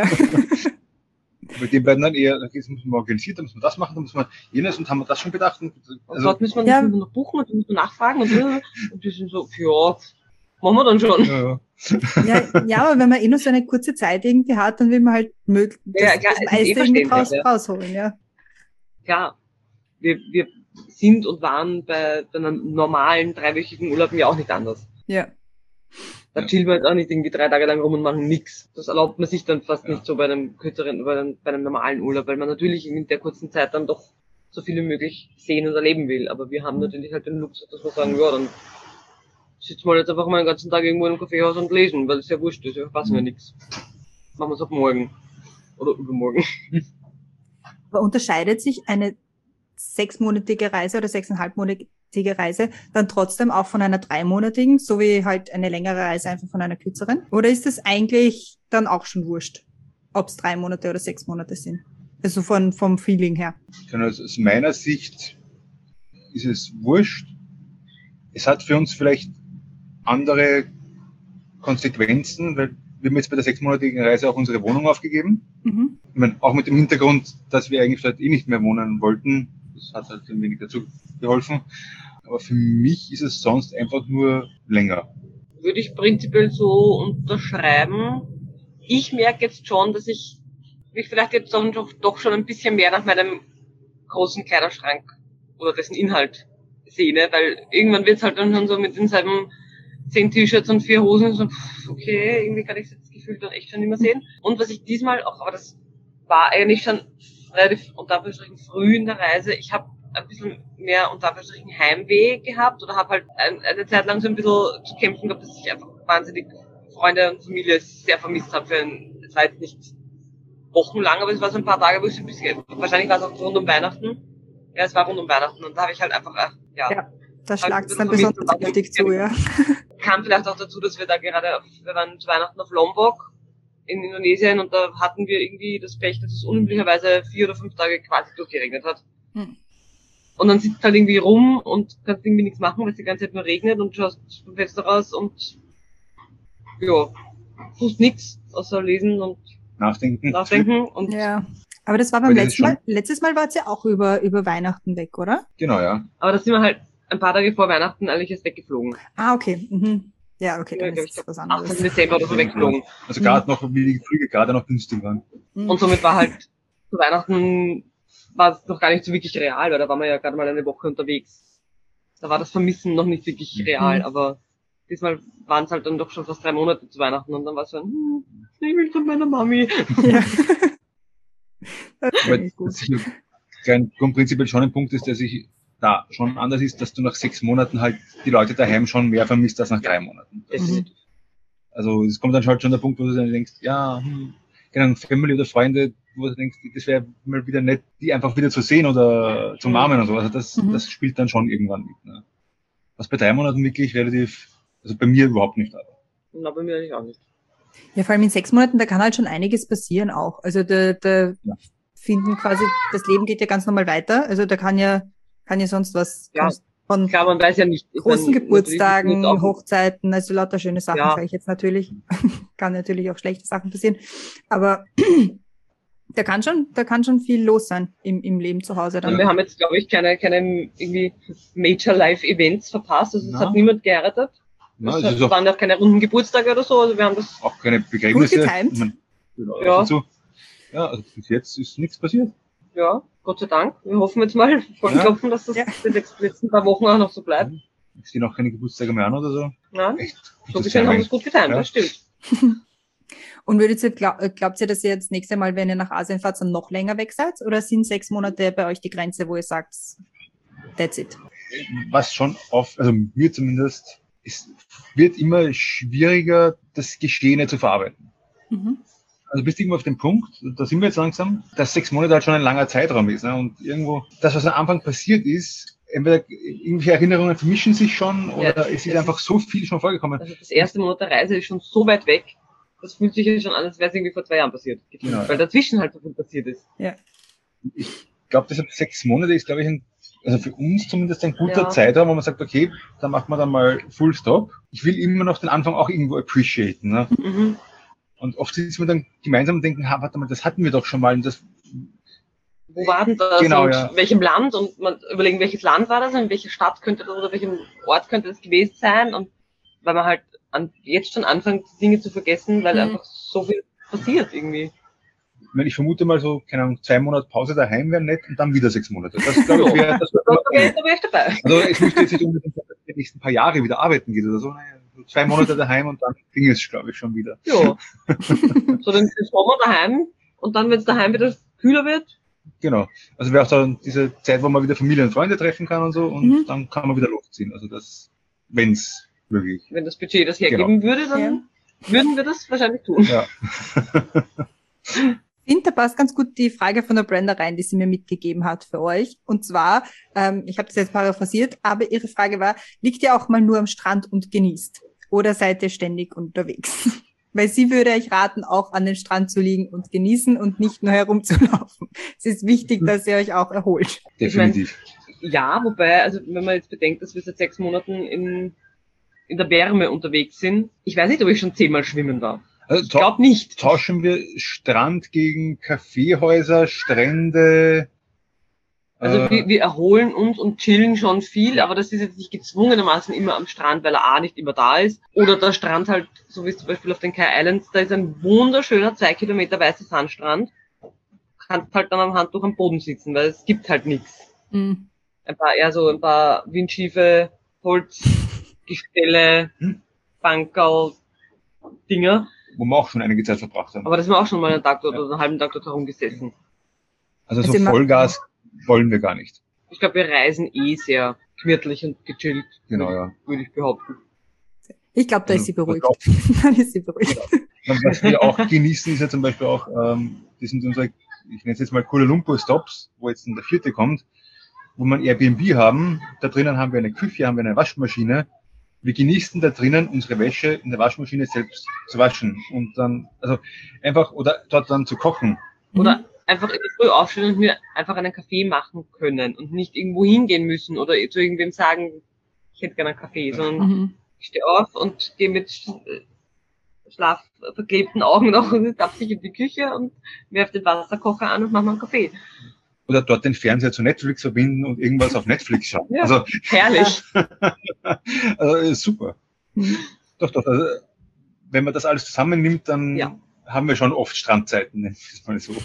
Bei den beiden dann eher, da müssen wir organisiert, da müssen wir das machen, da müssen wir jenes und haben wir das schon bedacht. Und, also, dort müssen wir noch buchen und müssen wir nachfragen und die sind so, ja, machen wir dann schon. Ja, aber wenn man nur so eine kurze Zeit irgendwie hat, dann will man halt das meiste irgendwie rausholen, ja. Klar. Wir sind und waren bei einem normalen 3-wöchigen Urlaub ja auch nicht anders. Ja. Da chillen wir jetzt auch nicht irgendwie 3 Tage lang rum und machen nix. Das erlaubt man sich dann fast nicht so bei einem kürzeren, bei einem normalen Urlaub, weil man natürlich in der kurzen Zeit dann doch so viel wie möglich sehen und erleben will. Aber wir haben natürlich halt den Luxus, dass wir sagen, ja, dann sitzen wir jetzt einfach mal den ganzen Tag irgendwo in einem Kaffeehaus und lesen, weil es ja wurscht ist, wir verpassen ja nichts. Machen wir es ab morgen. Oder übermorgen. Aber unterscheidet sich eine 6-monatige Reise oder 6,5-monatige Reise dann trotzdem auch von einer 3-monatigen, so wie halt eine längere Reise einfach von einer kürzeren? Oder ist es eigentlich dann auch schon wurscht, ob es 3 Monate oder 6 Monate sind? Also vom Feeling her. Aus meiner Sicht ist es wurscht. Es hat für uns vielleicht andere Konsequenzen, weil wir haben jetzt bei der 6-monatigen Reise auch unsere Wohnung aufgegeben. Mhm. Ich meine, auch mit dem Hintergrund, dass wir eigentlich vielleicht nicht mehr wohnen wollten. Das hat halt ein wenig dazu geholfen. Aber für mich ist es sonst einfach nur länger. Würde ich prinzipiell so unterschreiben. Ich merke jetzt schon, dass ich mich vielleicht jetzt doch schon ein bisschen mehr nach meinem großen Kleiderschrank oder dessen Inhalt sehne, weil irgendwann wird es halt dann schon so mit denselben 10 T-Shirts und 4 Hosen so, okay, irgendwie kann ich es jetzt gefühlt dann echt schon nicht mehr sehen. Und was ich diesmal auch, aber das war eigentlich schon relativ unter Anführungsstrichen früh in der Reise, ich habe ein bisschen mehr unter Anführungsstrichen Heimweh gehabt oder habe halt eine Zeit lang so ein bisschen zu kämpfen gehabt, dass ich einfach wahnsinnig Freunde und Familie sehr vermisst habe. Es war jetzt nicht wochenlang, aber es war so ein paar Tage, wo ich so ein bisschen, wahrscheinlich war es auch rund um Weihnachten. Ja, es war rund um Weihnachten und da habe ich halt einfach, ja, da schlagt es dann besonders heftig zu, ja. Kam vielleicht auch dazu, dass wir da gerade, wir waren zu Weihnachten auf Lombok in Indonesien und da hatten wir irgendwie das Pech, dass es unüblicherweise 4 oder 5 Tage quasi durchgeregnet hat. Und dann sitzt halt irgendwie rum und kannst irgendwie nichts machen, weil es die ganze Zeit nur regnet und schaust vom Fenster raus und ja, tust nichts außer lesen und nachdenken und ja. Aber das war beim letzten Mal. Letztes Mal war es ja auch über Weihnachten weg, oder? Genau, ja. Aber da sind wir halt ein paar Tage vor Weihnachten eigentlich erst weggeflogen. Ah, okay. Mhm. Ja, okay, dann ist das was anderes. 8. Dezember oder so weggeflogen. Also gerade noch, wie die Flüge gerade noch günstig waren. Und somit war halt zu Weihnachten war es noch gar nicht so wirklich real, weil da waren wir ja gerade mal eine Woche unterwegs. Da war das Vermissen noch nicht wirklich real, aber diesmal waren es halt dann doch schon fast 3 Monate zu Weihnachten und dann war es so ich will zu meiner Mami. Ja. Aber das prinzipiell schon ein Punkt ist, der sich da schon anders ist, dass du nach 6 Monaten halt die Leute daheim schon mehr vermisst als nach 3 Monaten. Also es kommt dann halt schon der Punkt, wo du dann denkst, ja, keine Family oder Freunde, wo du denkst, das wäre mal wieder nett, die einfach wieder zu sehen oder zu umarmen und so. Also das spielt dann schon irgendwann mit. Ne? Was bei 3 Monaten wirklich relativ, also bei mir überhaupt nicht. Na, bei mir eigentlich auch nicht. Ja, vor allem in 6 Monaten, da kann halt schon einiges passieren auch. Also da finden quasi, das Leben geht ja ganz normal weiter. Also da kann ja sonst was von klar, man weiß ja nicht. Großen Geburtstagen, Hochzeiten, also lauter schöne Sachen, sage ich jetzt natürlich. Kann natürlich auch schlechte Sachen passieren. Aber da kann schon viel los sein im Leben zu Hause. Dann. Und wir haben jetzt, glaube ich, keine irgendwie Major Life Events verpasst. Also es hat niemand geheiratet. Na, Es waren ja auch keine runden Geburtstage oder so, also wir haben das, auch keine Begräbnisse. Gut getimt. Ich mein, genau, Ja. und so. Ja, also bis jetzt ist nichts passiert. ja, Gott sei Dank. Wir hoffen jetzt mal, voll Ja. klopfen, dass das Ja. die letzten paar Wochen auch noch so bleibt. Es stehen auch keine Geburtstage mehr an oder so. Ja, Echt. so gutes gesehen haben wir Timing. es gut getan, Ja. das stimmt. Und glaubt ihr, dass ihr jetzt das nächste Mal, wenn ihr nach Asien fahrt, dann noch länger weg seid? Oder sind 6 Monate bei euch die Grenze, wo ihr sagt, that's it? Was schon also mir zumindest, es wird immer schwieriger, das Geschehene zu verarbeiten. Mhm. Also bist du irgendwo auf dem Punkt, da sind wir jetzt langsam, dass 6 Monate halt schon ein langer Zeitraum ist. Ne? Und irgendwo, das, was am Anfang passiert ist, entweder irgendwelche Erinnerungen vermischen sich schon oder Ja, es ist das einfach so viel schon vorgekommen. Also das erste Monat der Reise ist schon so weit weg, das fühlt sich ja schon an, als wäre es irgendwie vor 2 Jahren passiert. Genau, ja. Weil dazwischen halt so viel passiert ist. Ich glaube, deshalb 6 Monate ist, glaube ich, also für uns zumindest ein guter Ja. Zeitraum, wo man sagt, okay, da macht man dann mal Full Stop. Ich will immer noch den Anfang auch irgendwo appreciaten. Ne? Mhm. Und oft sitzen wir dann gemeinsam und denken, warte mal, das hatten wir doch schon mal. Und das, Wo war denn das Genau, und ja. welchem Land? Und man überlegen, welches Land war das und in welcher Stadt könnte das oder welchem Ort könnte das gewesen sein? Und weil man halt jetzt schon anfängt, Dinge zu vergessen, weil einfach so viel passiert irgendwie. ich meine, ich vermute mal so, keine Ahnung, 2 Monate Pause daheim wären nett und dann wieder 6 Monate. Das glaube ich wäre, Da wäre ich dabei. also es müsste jetzt nicht unbedingt die nächsten paar Jahre wieder arbeiten geht oder so. Naja, so 2 Monate daheim und dann ging es, glaube ich, schon wieder. Ja. So den Sommer daheim und dann, wenn es daheim wieder kühler wird, Genau. Also wäre auch dann diese Zeit, wo man wieder Familie und Freunde treffen kann und so und dann kann man wieder losziehen. Also das, wenn's möglich. wenn das Budget das hergeben würde, dann würden wir das wahrscheinlich tun. Ja. Ich finde, da passt ganz gut die Frage von der Brenda rein, die sie mir mitgegeben hat für euch. Und zwar, ich habe das jetzt paraphrasiert, aber ihre Frage war, liegt ihr auch mal nur am Strand und genießt? Oder seid ihr ständig unterwegs? Weil sie würde euch raten, auch an den Strand zu liegen und genießen und nicht nur herumzulaufen. Es ist wichtig, dass ihr euch auch erholt. Definitiv. Ja, wobei, also wenn man jetzt bedenkt, dass wir seit 6 Monaten in der Wärme unterwegs sind, ich weiß nicht, ob ich schon 10-mal schwimmen war. Also Ich glaube nicht. tauschen wir Strand gegen Kaffeehäuser, Strände. Also wir erholen uns und chillen schon viel, aber das ist jetzt nicht gezwungenermaßen immer am Strand, weil er A nicht immer da ist. Oder der Strand halt, so wie zum Beispiel auf den Kai Islands, da ist ein wunderschöner 2 Kilometer weißer Sandstrand. Kannst halt dann am Handtuch am Boden sitzen, weil es gibt halt nichts. Mhm. Ein paar windschiefe Holzgestelle, Bankerl, Dinger. Wo wir auch schon einige Zeit verbracht haben. Aber das haben wir auch schon mal einen Tag dort oder einen halben Tag dort herumgesessen. Also so Also immer- Vollgas wollen wir gar nicht. Ich glaube, wir reisen sehr gemütlich und gechillt, Genau, ja. würde ich behaupten. Ich glaube, da ist sie beruhigt. Dann ist sie beruhigt. Was wir auch genießen, ist ja zum Beispiel auch, das sind unsere, ich nenne es jetzt mal Kuala Lumpur Stops, wo jetzt der 4. kommt, wo wir ein Airbnb haben. Da drinnen haben wir eine Küche, haben wir eine Waschmaschine. Wir genießen da drinnen unsere Wäsche in der Waschmaschine selbst zu waschen und dann, also einfach, oder dort dann zu kochen. Oder einfach in der Früh aufstehen und mir einfach einen Kaffee machen können und nicht irgendwo hingehen müssen oder zu irgendwem sagen, ich hätte gerne einen Kaffee, sondern Mhm. ich stehe auf und gehe mit schlafverklebten Augen noch und tapse ich in die Küche und werfe den Wasserkocher an und mache mal einen Kaffee. Oder dort den Fernseher zu Netflix verbinden und irgendwas auf Netflix schauen. Ja. Also, Herrlich. also super. Mhm. Doch. Also, wenn man das alles zusammennimmt, dann Ja. haben wir schon oft Strandzeiten, nenn ich es mal so.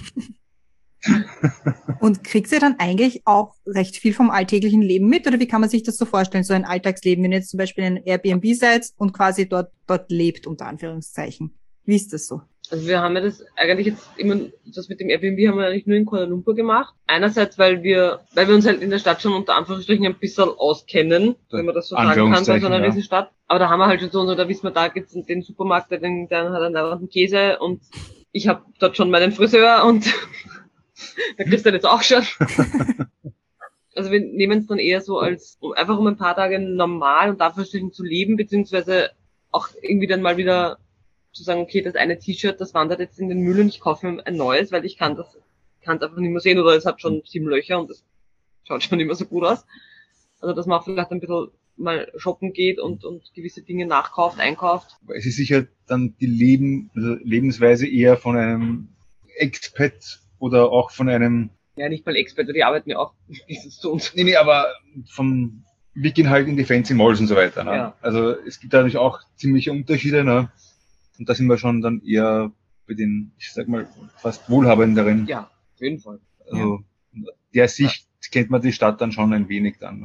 Und kriegt ihr dann eigentlich auch recht viel vom alltäglichen Leben mit? Oder wie kann man sich das so vorstellen, so ein Alltagsleben, wenn ihr jetzt zum Beispiel in einem Airbnb seid und quasi dort lebt, unter Anführungszeichen? Wie ist das so? Also wir haben ja das eigentlich jetzt immer, das mit dem Airbnb haben wir eigentlich nur in Kuala Lumpur gemacht. Einerseits, weil wir uns halt in der Stadt schon unter Anführungsstrichen ein bisschen auskennen, wenn man das so sagen kann, bei so einer Ja. Riesenstadt. Aber da haben wir halt schon so, da wissen wir, da gibt's den Supermarkt, der hat einen Käse und ich habe dort schon meinen Friseur und der Christian jetzt auch schon. Also wir nehmen es dann eher so als, einfach um ein paar Tage normal und Anführungsstrichen zu leben, beziehungsweise auch irgendwie dann mal wieder zu sagen, okay, das eine T-Shirt, das wandert jetzt in den Müll und ich kaufe mir ein neues, weil ich kann es einfach nicht mehr sehen oder es hat schon 7 Löcher und es schaut schon nicht mehr so gut aus. Also dass man auch vielleicht ein bisschen mal shoppen geht und gewisse Dinge nachkauft, einkauft. Es ist sicher dann die Lebensweise eher von einem Expat oder auch von einem, Ja, nicht mal Expert, die arbeiten ja auch dieses zu uns. nee, aber vom wir gehen halt in die Fancy Malls und so weiter. Ne? Ja. Also es gibt da natürlich auch ziemliche Unterschiede. Ne? Und da sind wir schon dann eher bei den, ich sag mal, fast wohlhabenderen. Ja, auf jeden Fall. Also in der Sicht kennt man die Stadt dann schon ein wenig dann. Ne?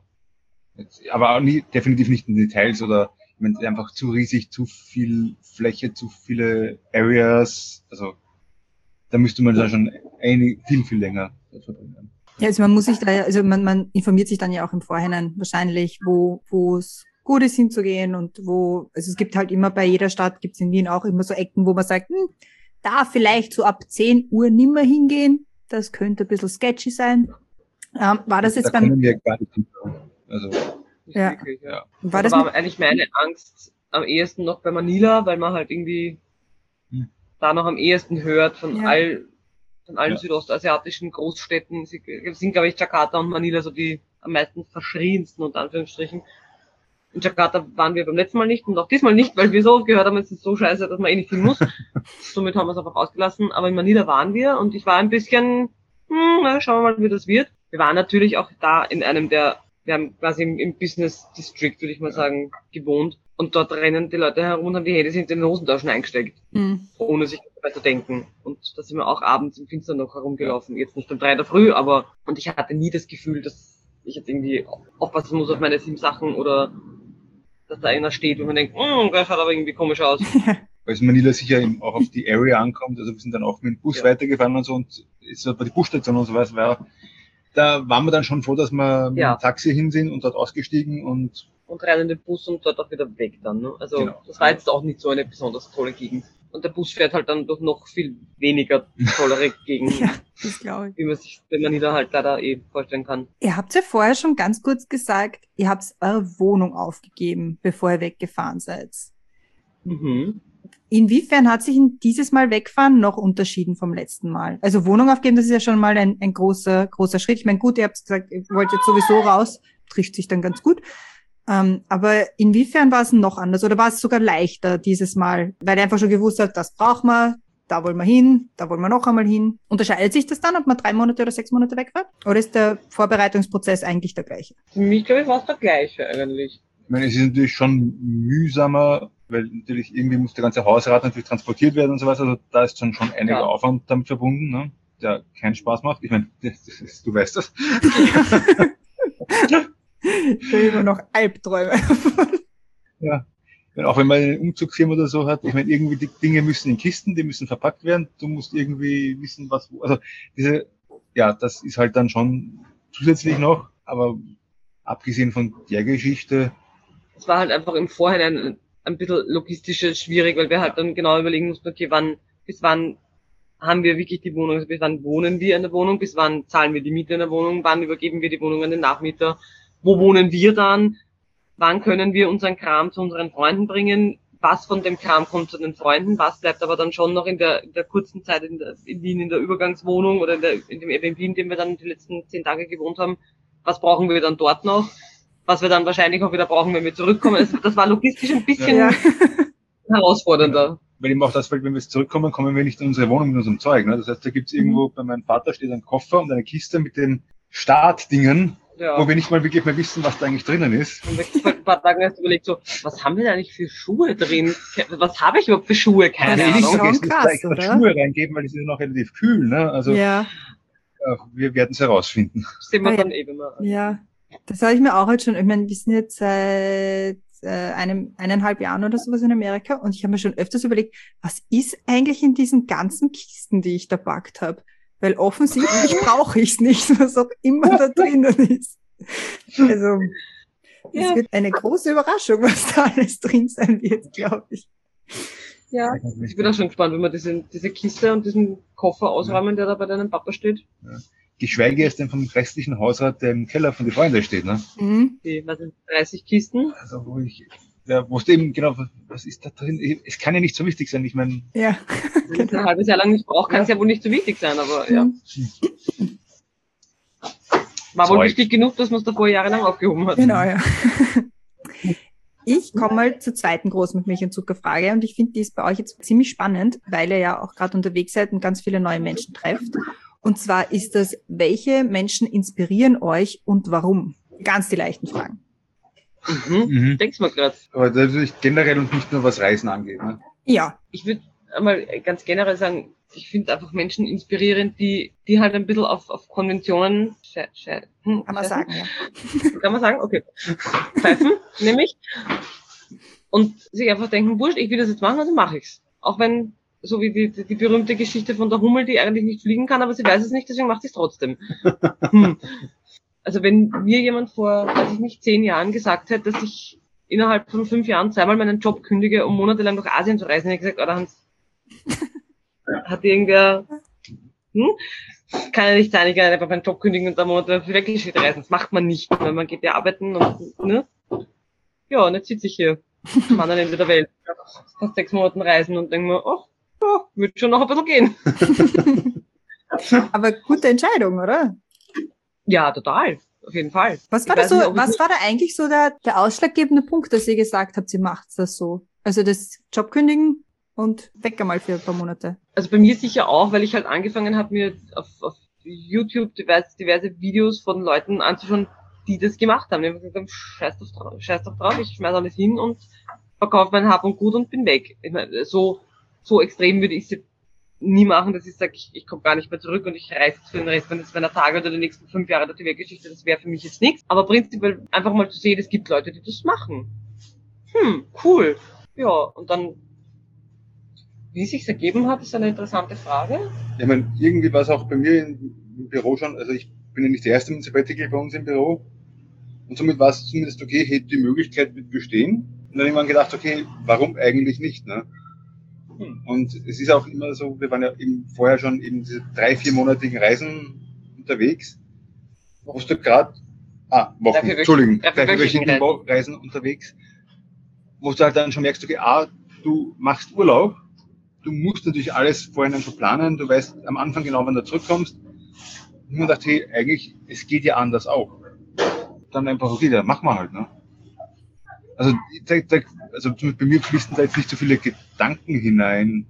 Aber auch nie, definitiv nicht in Details oder wenn es einfach zu riesig, zu viel Fläche, zu viele Areas. Also da müsste man dann schon viel länger verbringen. Ja, also man muss sich da ja, also man informiert sich dann ja auch im Vorhinein wahrscheinlich, wo es gut ist hinzugehen und also es gibt halt immer bei jeder Stadt, gibt's in Wien auch immer so Ecken, wo man sagt, da vielleicht so ab 10 Uhr nimmer hingehen, das könnte ein bisschen sketchy sein. War das jetzt da können wir gar nicht hinfahren. Also, ja. Wirklich, ja. War Das das war eigentlich meine Angst am ehesten noch bei Manila, weil man halt irgendwie da noch am ehesten hört von allen südostasiatischen Großstädten. Sind, glaube ich, Jakarta und Manila so die am meisten verschriensten, unter Anführungsstrichen. In Jakarta waren wir beim letzten Mal nicht und auch diesmal nicht, weil wir so oft gehört haben, es ist so scheiße, dass man nicht hin muss. Somit haben wir es einfach ausgelassen. Aber in Manila waren wir und ich war ein bisschen, schauen wir mal, wie das wird. Wir waren natürlich auch da in einem wir haben quasi im Business District, würde ich mal sagen, gewohnt. Und dort rennen die Leute herum und haben die Hände in den Hosentaschen eingesteckt, ohne sich dabei zu denken. Und da sind wir auch abends im Finstern noch herumgelaufen. Jetzt nicht um 3 der Früh, und ich hatte nie das Gefühl, dass ich jetzt irgendwie aufpassen muss auf meine 7 Sachen oder dass da einer steht, wo man denkt, der schaut aber irgendwie komisch aus. Weil es Manila sicher auch auf die Area ankommt. Also wir sind dann auch mit dem Bus weitergefahren und so und ist so bei die Busstation und so was da waren wir dann schon froh, dass wir mit dem Taxi hin sind und dort ausgestiegen und rein in den Bus und dort auch wieder weg dann. Ne? Also das war jetzt auch nicht so eine besonders tolle Gegend. Und der Bus fährt halt dann durch noch viel weniger tollere Gegenden, das glaube ich. wie man sich bei Manila halt leider vorstellen kann. Ihr habt ja vorher schon ganz kurz gesagt, ihr habt eure Wohnung aufgegeben, bevor ihr weggefahren seid. Mhm. Inwiefern hat sich dieses Mal wegfahren noch unterschieden vom letzten Mal? Also Wohnung aufgeben, das ist ja schon mal ein großer Schritt. Ich meine, gut, ihr habt gesagt, ihr wollt jetzt sowieso raus, trifft sich dann ganz gut. Aber inwiefern war es noch anders oder war es sogar leichter dieses Mal, weil ihr einfach schon gewusst habt, das braucht man, da wollen wir hin, da wollen wir noch einmal hin. Unterscheidet sich das dann, ob man 3 Monate oder 6 Monate wegfährt? Oder ist der Vorbereitungsprozess eigentlich der gleiche? Für mich, glaube ich, war es der gleiche eigentlich. ich meine, es ist natürlich schon mühsamer, weil natürlich irgendwie muss der ganze Hausrat natürlich transportiert werden und so was. Also da ist schon einiger Aufwand damit verbunden, ne? Der keinen Spaß macht. Ich meine, du weißt das. Ich habe immer noch Albträume. Ja. Auch wenn man einen Umzugsfirma oder so hat, ich meine, irgendwie die Dinge müssen in Kisten, die müssen verpackt werden, du musst irgendwie wissen, also das ist halt dann schon zusätzlich noch, aber abgesehen von der Geschichte. Es war halt einfach im Vorhinein ein bisschen logistisch schwierig, weil wir halt dann genau überlegen mussten, okay, bis wann haben wir wirklich die Wohnung, also bis wann wohnen wir in der Wohnung, bis wann zahlen wir die Miete in der Wohnung, wann übergeben wir die Wohnung an den Nachmieter, wo wohnen wir dann, wann können wir unseren Kram zu unseren Freunden bringen, was von dem Kram kommt zu den Freunden, was bleibt aber dann schon noch in der kurzen Zeit in Wien in der Übergangswohnung oder in dem Airbnb, in dem wir dann die letzten 10 Tage gewohnt haben, was brauchen wir dann dort noch, was wir dann wahrscheinlich auch wieder brauchen, wenn wir zurückkommen. Also das war logistisch ein bisschen herausfordernder. Weil eben auch das, weil wenn wir jetzt zurückkommen, kommen wir nicht in unsere Wohnung mit unserem Zeug. Ne? Das heißt, da gibt's irgendwo, bei meinem Vater steht ein Koffer und eine Kiste mit den Startdingen, wo wir nicht mal wirklich mehr wissen, was da eigentlich drinnen ist. Und vor ein paar Tagen hast du überlegt, so, was haben wir da eigentlich für Schuhe drin? Was habe ich überhaupt für Schuhe? Keine Das ist Ahnung. schon krass, da oder? Schuhe reingeben, weil die sind noch relativ kühl. Ne? Also wir werden es herausfinden. Sehen wir dann eben mal. Ja, das habe ich mir auch halt schon, ich meine, wir sind jetzt seit 1,5 Jahren oder sowas in Amerika und ich habe mir schon öfters überlegt, was ist eigentlich in diesen ganzen Kisten, die ich da packt habe? Weil offensichtlich brauche ich es nicht, was auch immer da drinnen ist. Also, es wird eine große Überraschung, was da alles drin sein wird, glaube ich. Ja, ich bin auch schon gespannt, wenn wir diese Kiste und diesen Koffer ausräumen, der da bei deinem Papa steht. Ja. Geschweige es denn vom restlichen Hausrat, der im Keller von den Freunden steht, ne? Die, was sind 30 Kisten? Also wo du eben genau, was ist da drin? Es kann ja nicht so wichtig sein, ich meine. Ja. Wenn es ein halbes Jahr lang nicht braucht, kann es ja wohl nicht so wichtig sein, aber ja. War wohl wichtig genug, dass man es davor jahrelang aufgehoben hat. Genau, ja. Ich komme mal zur zweiten Groß mit Milch und Zucker Frage und ich finde, die ist bei euch jetzt ziemlich spannend, weil ihr ja auch gerade unterwegs seid und ganz viele neue Menschen trefft. Und zwar ist das, welche Menschen inspirieren euch und warum? ganz die leichten Fragen. Denkst du mal gerade. Aber das ist natürlich generell und nicht nur was Reisen angeht. Ne? Ja, Ich würde einmal ganz generell sagen, ich finde einfach Menschen inspirierend, die halt ein bisschen auf Konventionen kann man sagen, ja. Kann man sagen? Okay. Pfeifen, nämlich. Und sich einfach denken, wurscht, ich will das jetzt machen, also mache ich's. Auch wenn, so wie die berühmte Geschichte von der Hummel, die eigentlich nicht fliegen kann, aber sie weiß es nicht, deswegen macht sie es trotzdem. Also wenn mir jemand vor, weiß ich nicht, 10 Jahren gesagt hätte, dass ich innerhalb von 5 Jahren zweimal meinen Job kündige, um monatelang durch Asien zu reisen, hätte ich gesagt, Hans, hat irgendwer, kann ja nicht sein, ich kann einfach meinen Job kündigen und dann monatelang für Weggeschichte reisen. Das macht man nicht, weil man geht ja arbeiten und, ne? Ja, und jetzt sitze ich hier, am anderen Ende der Welt, fast 6 Monaten reisen und denke mir, ach, ja, wird schon noch ein bisschen gehen. Aber gute Entscheidung, oder? Ja, total. Auf jeden Fall. Was war da eigentlich so der ausschlaggebende Punkt, dass ihr gesagt habt, ihr macht das so? Also das Job kündigen und weg einmal für ein paar Monate. Also bei mir sicher auch, weil ich halt angefangen habe, mir auf YouTube diverse Videos von Leuten anzuschauen, die das gemacht haben. Die haben gesagt, scheiß drauf, ich schmeiß alles hin und verkaufe mein Hab und Gut und bin weg. Ich meine, so extrem würde ich es nie machen, dass ich sage, ich komme gar nicht mehr zurück und ich reise jetzt für den Rest meiner Tage oder die nächsten 5 Jahre durch die Weltgeschichte, das wäre für mich jetzt nichts. Aber prinzipiell einfach mal zu sehen, es gibt Leute, die das machen. Cool. Ja, und dann, wie es sich ergeben hat, ist eine interessante Frage. Ich meine, irgendwie war es auch bei mir im Büro schon, also ich bin ja nicht der erste mit Sabbatical bei uns im Büro und somit war es zumindest okay, hätte die Möglichkeit mit bestehen. Und dann irgendwann gedacht, okay, warum eigentlich nicht, ne? Und es ist auch immer so, wir waren ja eben vorher schon eben diese 3-4-monatigen Reisen unterwegs. Wo du gerade, Wochen, Entschuldigung, 3-4-wöchigen Reisen unterwegs, wo du halt dann schon merkst, okay, du machst Urlaub, du musst natürlich alles vorhin schon planen, du weißt am Anfang genau, wann du zurückkommst. Und man dachte, hey, eigentlich, es geht ja anders auch. Dann einfach, okay, dann machen wir halt, ne? Also bei mir fließen da jetzt nicht so viele Gedanken hinein.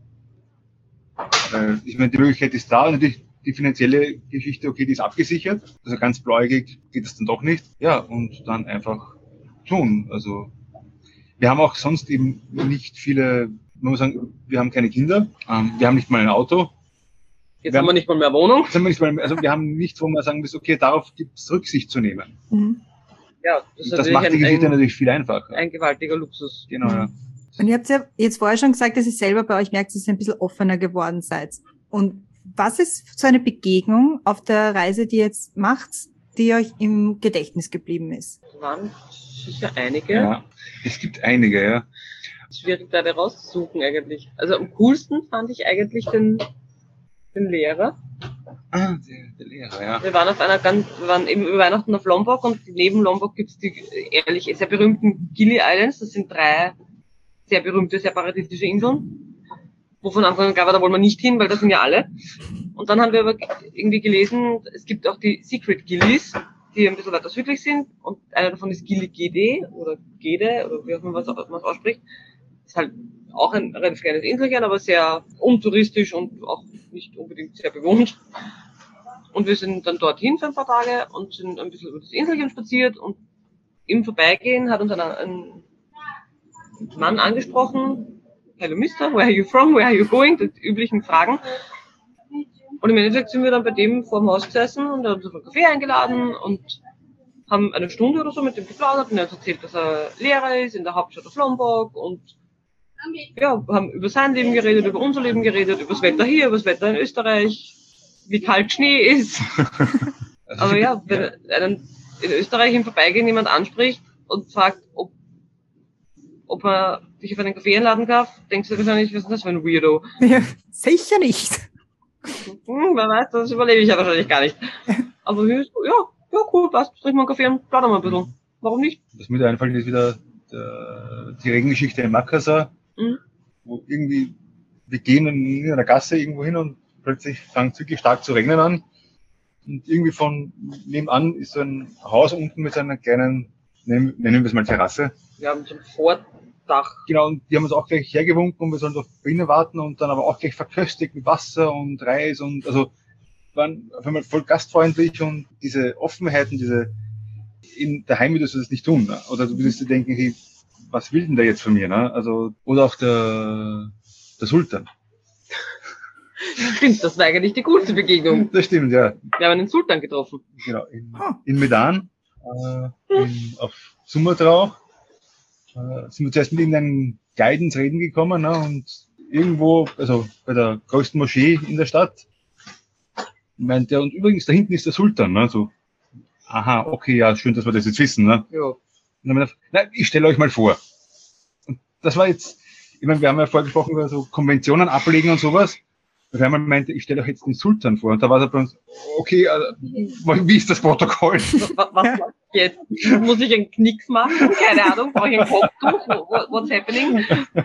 Ich meine, die Möglichkeit ist da, natürlich die finanzielle Geschichte, okay, die ist abgesichert. Also ganz blauäugig geht es dann doch nicht. Ja, und dann einfach tun. Also wir haben auch sonst eben nicht viele, man muss sagen, wir haben keine Kinder, wir haben nicht mal ein Auto. Jetzt haben wir nicht mal mehr Wohnung. Wir haben nichts, wo man sagen muss, okay, darauf gibt es Rücksicht zu nehmen. Mhm. Ja, das macht die Geschichte natürlich viel einfacher. Ein gewaltiger Luxus. Genau, ja. Und ihr habt ja jetzt vorher schon gesagt, dass ihr selber bei euch merkt, dass ihr ein bisschen offener geworden seid. Und was ist so eine Begegnung auf der Reise, die ihr jetzt macht, die euch im Gedächtnis geblieben ist? Es waren sicher einige. Ja, es gibt einige, ja. Schwierig da rauszusuchen eigentlich. Also am coolsten fand ich eigentlich den Lehrer. Der Lehrer, ja. Wir waren eben über Weihnachten auf Lombok und neben Lombok gibt's die ehrlich sehr berühmten Gili Islands. Das sind 3 sehr berühmte, sehr paradiesische Inseln. Wo von Anfang an klar war, da wollen wir nicht hin, weil das sind ja alle. Und dann haben wir aber irgendwie gelesen, es gibt auch die Secret Gilis, die ein bisschen weiter südlich sind. Und einer davon ist Gili Gede oder Gede oder wie auch immer man es ausspricht. Ist halt auch ein relativ kleines Inselchen, aber sehr untouristisch und auch nicht unbedingt sehr bewohnt. Und wir sind dann dorthin für ein paar Tage und sind ein bisschen über das Inselchen spaziert und im Vorbeigehen hat uns ein Mann angesprochen, hello Mister, where are you from, where are you going, die üblichen Fragen. Und im Endeffekt sind wir dann bei dem vor dem Haus gesessen und er hat uns auf einen Kaffee eingeladen und haben eine Stunde oder so mit dem geplaudert und er hat erzählt, dass er Lehrer ist in der Hauptstadt auf Lombok und ja, haben über sein Leben geredet, über unser Leben geredet, über das Wetter hier, über das Wetter in Österreich, wie kalt Schnee ist. Aber ja, wenn einen in Österreich im Vorbeigehen jemand anspricht und fragt, ob er dich auf einen Kaffee einladen darf, denkst du wahrscheinlich, was ist das für ein Weirdo? Ja, sicher nicht. Wer weiß, das überlebe ich ja wahrscheinlich gar nicht. Aber ja, cool, passt, trinken wir einen Kaffee und plaudern mal ein bisschen. Warum nicht? Was mir da einfällt, ist wieder die Regengeschichte in Makassar, wo irgendwie, wir gehen in einer Gasse irgendwo hin und plötzlich fängt es wirklich stark zu regnen an. Und irgendwie von nebenan ist so ein Haus unten mit so einer kleinen, nennen wir es mal Terrasse. Wir haben so ein Vordach. Genau, und die haben uns auch gleich hergewunken und wir sollen doch bei ihnen warten und dann aber auch gleich verköstigt mit Wasser und Reis und also waren auf einmal voll gastfreundlich und diese Offenheit und diese daheim würdest du das nicht tun, ne? Oder du würdest dir denken, hey, was will denn der jetzt von mir, ne? Also, oder auch der Sultan. Stimmt, das war eigentlich die coolste Begegnung. Das stimmt, ja. Wir haben einen Sultan getroffen. Genau. In Medan, auf Sumatra auch, sind wir zuerst mit irgendeinem Guide ins Reden gekommen, ne? Und irgendwo, also bei der größten Moschee in der Stadt, meint er, und übrigens, da hinten ist der Sultan, ne? So, aha, okay, ja, schön, dass wir das jetzt wissen, ne? Ja. Und dann haben wir gedacht, na, ich stelle euch mal vor. Und das war jetzt, ich meine, wir haben ja vorgesprochen über so Konventionen ablegen und sowas. Und einmal meinte, ich stelle euch jetzt den Sultan vor. Und da war er bei uns, okay, wie ist das Protokoll? Was mache ich jetzt? Muss ich einen Knicks machen? Keine Ahnung, brauche ich ein Kopftuch? What's happening?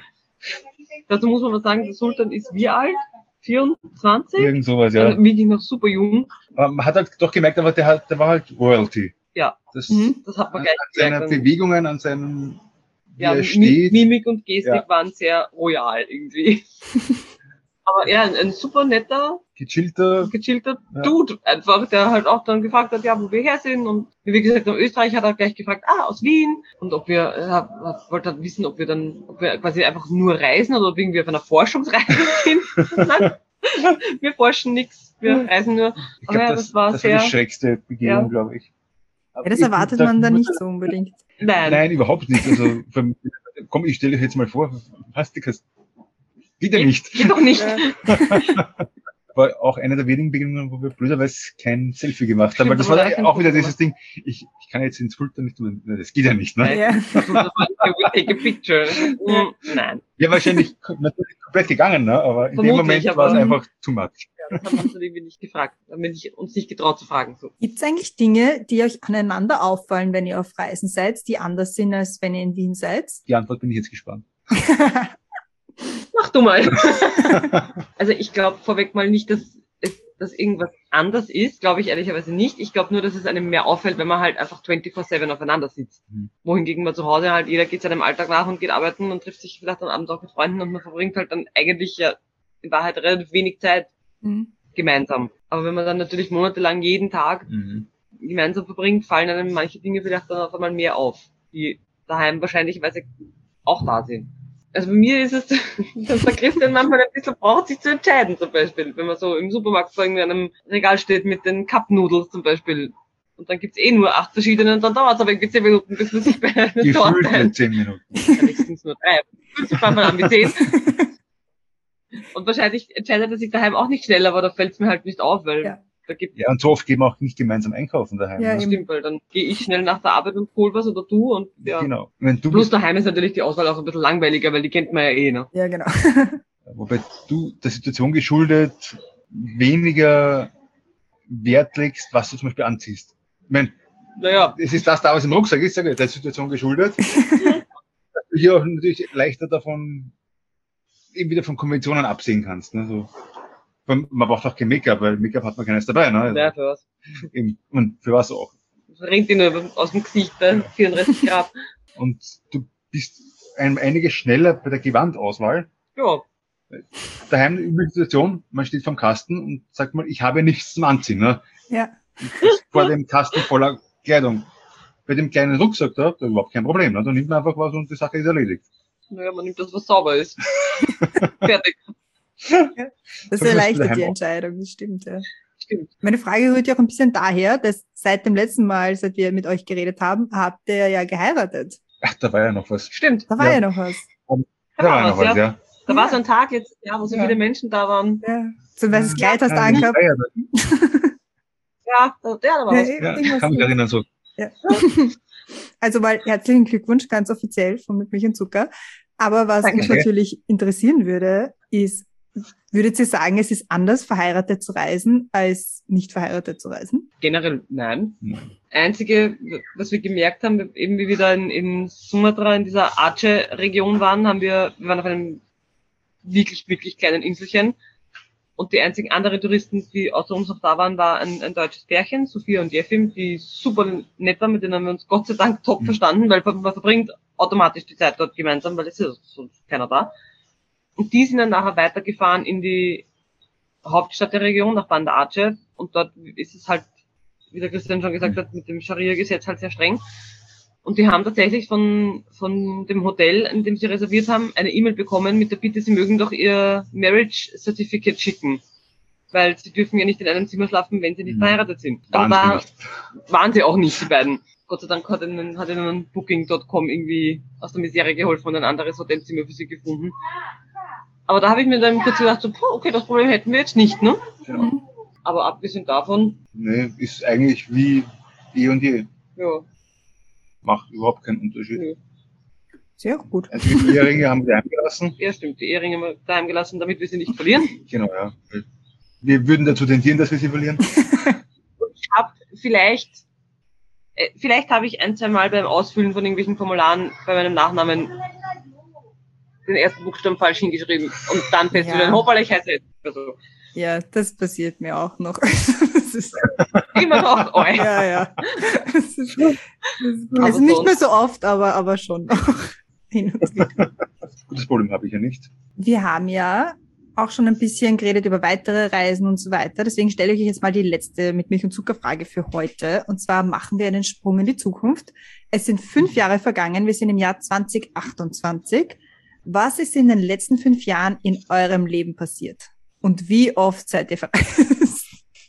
Dazu muss man mal sagen, der Sultan ist wie alt? 24? Irgend sowas, ja. Also wirklich noch super jung. Aber man hat halt doch gemerkt, aber der war halt Royalty. Ja, Das, das hat man an gleich seinen gemerkt. Bewegungen, an seinem, wie Ja, er steht. Mimik und Gestik Ja. waren sehr royal irgendwie. Aber ja, ein super netter, Gechillter, gechillter Ja. Dude einfach, der halt auch dann gefragt hat, ja, wo wir her sind. Und wie gesagt, in Österreich hat er gleich gefragt, aus Wien. Und ob wir, wollte halt wissen, ob wir quasi einfach nur reisen oder ob wir irgendwie auf einer Forschungsreise sind. Nein, wir forschen nichts, wir reisen nur. ich Aber glaube, ja, das war das sehr, war die schrägste Begegnung, Ja. glaube ich. Ja, das erwartet man dann nicht so unbedingt. Nein, überhaupt nicht. Also, komm, ich stelle euch jetzt mal vor, was du kannst. Wieder nicht. geht doch nicht. War auch eine der wenigen Begegnungen, wo wir blöderweise kein Selfie gemacht haben, weil das Stimmt, war aber da auch wieder kein dieses Ding, ich kann jetzt den Sultan nicht tun, das geht ja nicht, ne? Ja. Take a picture. Nein. Ja, wahrscheinlich natürlich komplett gegangen, ne? Aber in dem Vermutlich, Moment war es aber- einfach too much. Ja, das haben wir uns irgendwie nicht gefragt. Haben wir uns nicht getraut zu fragen. So. Gibt es eigentlich Dinge, die euch aneinander auffallen, wenn ihr auf Reisen seid, die anders sind, als wenn ihr in Wien seid? Die Antwort bin ich jetzt gespannt. Mach du mal. Also ich glaube vorweg mal nicht, dass irgendwas anders ist. Glaube ich ehrlicherweise nicht. Ich glaube nur, dass es einem mehr auffällt, wenn man halt einfach 24/7 aufeinander sitzt. Mhm. Wohingegen man zu Hause halt, jeder geht seinem Alltag nach und geht arbeiten und trifft sich vielleicht am Abend auch mit Freunden und man verbringt halt dann eigentlich ja in Wahrheit relativ wenig Zeit Mhm. gemeinsam. Aber wenn man dann natürlich monatelang jeden Tag gemeinsam verbringt, fallen einem manche Dinge vielleicht dann auf einmal mehr auf, die daheim wahrscheinlicherweise auch da sind. Also bei mir ist es, dass der Christian manchmal ein bisschen braucht, sich zu entscheiden zum Beispiel. Wenn man so im Supermarkt vor irgendwie an einem Regal steht mit den Cup-Noodles zum Beispiel. Und dann gibt's nur 8 verschiedene und dann dauert es aber irgendwie 10 Minuten, bis man sich bei einer Torte Gefühlt 10 Minuten. Wahrscheinlich sind es nur 3. Fühlt sich manchmal an wie 10. Und wahrscheinlich entscheidet er sich daheim auch nicht schneller, aber da fällt es mir halt nicht auf, weil Ja. da gibt Ja, und so oft gehen wir auch nicht gemeinsam einkaufen daheim. Ja, ne? eben. stimmt, weil dann gehe ich schnell nach der Arbeit und hol was oder du und ja. Genau. Wenn du Plus bist, daheim ist natürlich die Auswahl auch ein bisschen langweiliger, weil die kennt man ja eh, ne? Ja, genau. wobei du der Situation geschuldet weniger Wert legst, was du zum Beispiel anziehst. Ich meine, Naja, es ist das da, was im Rucksack ist, sage ich, der Situation geschuldet. Dass du hier auch natürlich leichter davon, eben wieder von Konventionen absehen kannst. Ne? So. Man braucht auch kein Make-up, weil Make-up hat man keines dabei. Ne? ja, für was. Eben. Und für was auch. Das ringt dir nur aus dem Gesicht, 34 Grad. Und du bist einiges schneller bei der Gewandauswahl. Ja, Daheim eine übliche Situation, man steht vorm Kasten und sagt mal, ich habe nichts zum Anziehen. Ne? Ja. Vor dem Kasten voller Kleidung. Bei dem kleinen Rucksack da ist überhaupt kein Problem. Ne? Da nimmt man einfach was und die Sache ist erledigt. naja, man nimmt das, was sauber ist. Fertig. Das So erleichtert daheim die auch. Entscheidung, das stimmt, ja. Stimmt. Meine Frage rührt ja auch ein bisschen daher, dass seit dem letzten Mal, seit wir mit euch geredet haben, habt ihr ja geheiratet. Ach, da war ja noch was. Stimmt. Da war Ja. ja noch was. Da war ja noch was, ja. Da war so ein Tag jetzt, ja, wo so Ja. viele Menschen da waren. Ja. So ein weißes Kleid hast du Ja, angehabt. Ja, da war was. Ja, irgendwas kann mich erinnern, so. Ja. Also mal herzlichen Glückwunsch, ganz offiziell von Mit Milch und Zucker. Aber was Danke. mich natürlich interessieren würde, ist, würdet ihr sagen, es ist anders, verheiratet zu reisen, als nicht verheiratet zu reisen? Generell nein. Nein. Einzige, was wir gemerkt haben, eben wie wir da in Sumatra, in dieser Aceh-Region waren, wir waren auf einem wirklich, wirklich kleinen Inselchen. Und die einzigen anderen Touristen, die außer uns noch da waren, war ein deutsches Pärchen, Sophia und Jeffim, die super nett waren, mit denen haben wir uns Gott sei Dank top verstanden, weil man verbringt automatisch die Zeit dort gemeinsam, weil es ist sonst keiner da. Und die sind dann nachher weitergefahren in die Hauptstadt der Region, nach Banda Aceh. Und dort ist es halt wie der Christian schon gesagt hat, mit dem Scharia-Gesetz halt sehr streng. Und die haben tatsächlich von dem Hotel, in dem sie reserviert haben, eine E-Mail bekommen mit der Bitte, sie mögen doch ihr Marriage Certificate schicken. Weil sie dürfen ja nicht in einem Zimmer schlafen, wenn sie nicht verheiratet sind. Waren Waren sie auch nicht, die beiden. Gott sei Dank hat ihnen Booking.com irgendwie aus der Misere geholfen und ein anderes Hotelzimmer für sie gefunden. Aber da habe ich mir dann kurz gedacht, so, okay, das Problem hätten wir jetzt nicht, ne? Genau. Aber abgesehen davon, Nee, ist eigentlich wie eh und je. ja, Macht überhaupt keinen Unterschied. nö. Sehr gut. Also die Eheringe haben wir eingelassen. Ja, stimmt, die Eheringe haben wir daheim gelassen, damit wir sie nicht verlieren. Genau, ja. Wir würden dazu tendieren, dass wir sie verlieren. Ich habe vielleicht habe ich 1-2 Mal beim Ausfüllen von irgendwelchen Formularen bei meinem Nachnamen den ersten Buchstaben falsch hingeschrieben und dann festzustellen, hoppala, ich heiße jetzt. Also, Ja, das passiert mir auch noch. Das ist, immer noch, oi. ja. Das ist, Aber also nicht sonst- mehr so oft, aber schon noch. Hin und wieder. Gutes Problem habe ich ja nicht. Wir haben ja auch schon ein bisschen geredet über weitere Reisen und so weiter. Deswegen stelle ich euch jetzt mal die letzte mit Milch und Zucker Frage für heute. Und zwar machen wir einen Sprung in die Zukunft. Es sind 5 Jahre vergangen. Wir sind im Jahr 2028. Was ist in den letzten 5 Jahren in eurem Leben passiert? Und wie oft seid ihr verreist?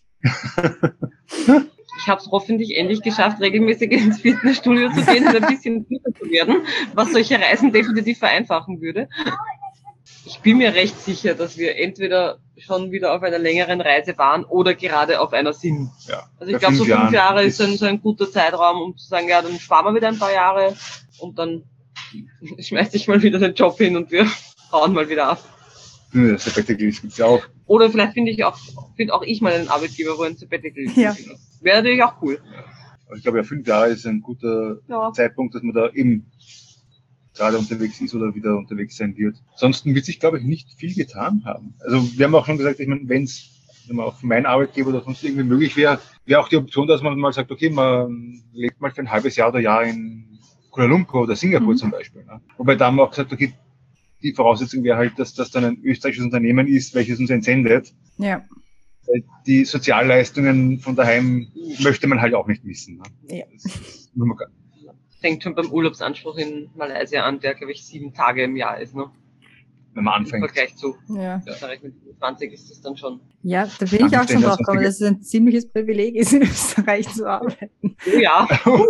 Ich habe es hoffentlich endlich geschafft, regelmäßig ins Fitnessstudio zu gehen und ein bisschen fitter zu werden, was solche Reisen definitiv vereinfachen würde. Ich bin mir recht sicher, dass wir entweder schon wieder auf einer längeren Reise waren oder gerade auf einer sind. Ja. Also ich Bei glaube, so 5 Jahren Jahre ist so ein guter Zeitraum, um zu sagen, ja, dann sparen wir wieder ein paar Jahre und dann schmeiß ich mal wieder den Job hin und wir hauen mal wieder ab. Das Sabbatical gibt's ja auch. Oder vielleicht finde auch ich mal einen Arbeitgeber, wo ein Sabbatical ist. Ja. Wäre natürlich auch cool. Aber ich glaube ja, 5 Jahre ist ein guter Ja. Zeitpunkt, dass man da eben gerade unterwegs ist oder wieder unterwegs sein wird. Ansonsten wird sich, glaube ich, nicht viel getan haben. Also wir haben auch schon gesagt, ich meine, wenn es auch für meinen Arbeitgeber oder sonst irgendwie möglich wäre, wäre auch die Option, dass man mal sagt, okay, man lebt mal für ein halbes Jahr oder Jahr in Kuala Lumpur oder Singapur zum Beispiel. Ne? Wobei da haben wir auch gesagt, okay, die Voraussetzung wäre halt, dass das dann ein österreichisches Unternehmen ist, welches uns entsendet. Ja. Weil die Sozialleistungen von daheim möchte man halt auch nicht wissen. Ne? Ja. Das muss man gar- Fängt schon beim Urlaubsanspruch in Malaysia an, der, glaube ich, 7 Tage im Jahr ist, ne? wenn man Im anfängt. Vergleich zu Ja. Österreich mit 20 ist das dann schon. Ja, da bin ich auch schon drauf gekommen, Angestellter, dass es ein ziemliches Privileg ist, in Österreich zu arbeiten. Oh ja,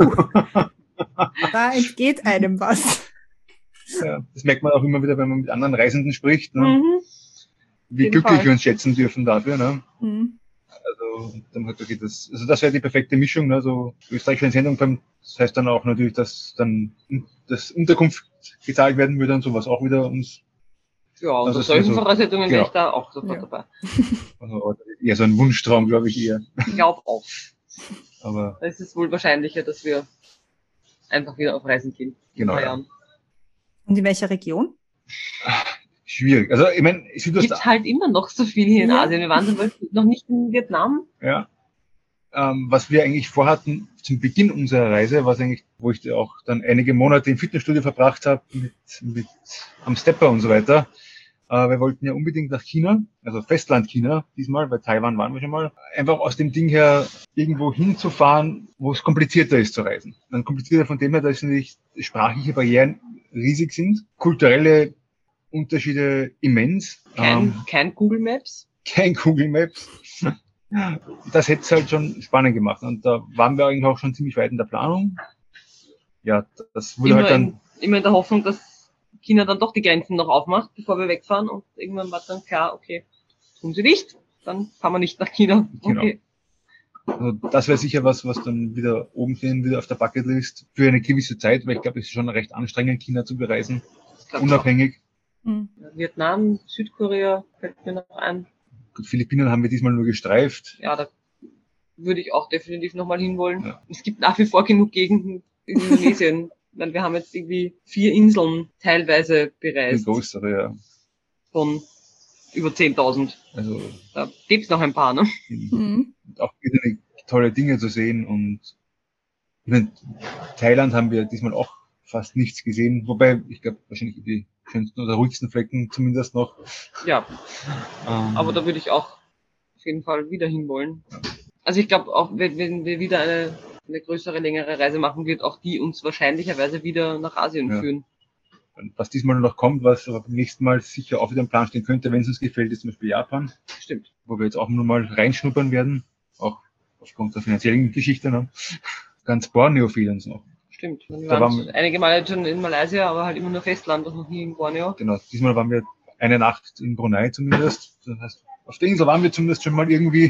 Da entgeht einem was. Ja, das merkt man auch immer wieder, wenn man mit anderen Reisenden spricht, ne? mhm. Wie jeden glücklich Fall. wir uns schätzen dürfen dafür. Ne? Hm. Also dann hat okay, das wäre die perfekte Mischung. Ne? So österreichische Entsendung, das heißt dann auch natürlich, dass dann das Unterkunft gezahlt werden würde und sowas auch wieder uns. Ja, unter Also solchen so- Voraussetzungen wäre genau. ich da auch sofort Ja. dabei. Also eher so ein Wunschtraum, glaube ich eher. Ich glaube auch. Aber Es ist wohl wahrscheinlicher, dass wir einfach wieder auf Reisen gehen. genau, In ein paar ja. Jahren. Und in welcher Region? Schwierig. Also ich meine, Gibt's halt immer noch so viel hier in Ja. Asien. Wir waren zum Beispiel noch nicht in Vietnam. ja. Was wir eigentlich vorhatten zum Beginn unserer Reise, was eigentlich, wo ich auch dann einige Monate im Fitnessstudio verbracht habe, mit am Stepper und so weiter. Wir wollten ja unbedingt nach China, also Festland China diesmal, bei Taiwan waren wir schon mal. Einfach aus dem Ding her irgendwo hinzufahren, wo es komplizierter ist zu reisen. Dann komplizierter von dem her, dass natürlich sprachliche Barrieren riesig sind, kulturelle Unterschiede immens. Kein Google Maps. Kein Google Maps. Das hätte es halt schon spannend gemacht. Und da waren wir eigentlich auch schon ziemlich weit in der Planung. Ja, das wurde halt dann, Immer in der Hoffnung, dass China dann doch die Grenzen noch aufmacht, bevor wir wegfahren. Und irgendwann war dann klar, okay, tun sie nicht. Dann fahren wir nicht nach China. Genau. Okay. also das wäre sicher was dann wieder oben stehen, wieder auf der Bucketlist für eine gewisse Zeit, weil ich glaube, es ist schon recht anstrengend, China zu bereisen, Ich glaub, unabhängig. Hm. Vietnam, Südkorea fällt mir noch ein. Gut, Philippinen haben wir diesmal nur gestreift. Ja, da würde ich auch definitiv nochmal hinwollen. Ja. Es gibt nach wie vor genug Gegenden in Indonesien. Ich meine, wir haben jetzt irgendwie 4 Inseln teilweise Die bereist größere, ja. von über 10.000. Also Da gibt's noch ein paar, ne? Hm. auch wieder tolle Dinge zu sehen. Und ich meine, Thailand haben wir diesmal auch fast nichts gesehen. Wobei, ich glaube, wahrscheinlich die schönsten oder ruhigsten Flecken zumindest noch. Ja, aber da würde ich auch auf jeden Fall wieder hinwollen. Also ich glaube auch, wenn wir wieder eine größere, längere Reise machen, wird auch die uns wahrscheinlicherweise wieder nach Asien führen. Was diesmal noch kommt, was aber beim nächsten Mal sicher auch wieder im Plan stehen könnte, wenn es uns gefällt, ist zum Beispiel Japan. Stimmt. Wo wir jetzt auch nur mal reinschnuppern werden, auch aufgrund der finanziellen Geschichte. Ne? Ganz Borneo fehlt uns noch. Stimmt. Wir waren einige Male schon in Malaysia, aber halt immer nur Festland und noch nie in Borneo. Genau. Diesmal waren wir eine Nacht in Brunei zumindest. Das heißt, auf der Insel waren wir zumindest schon mal irgendwie.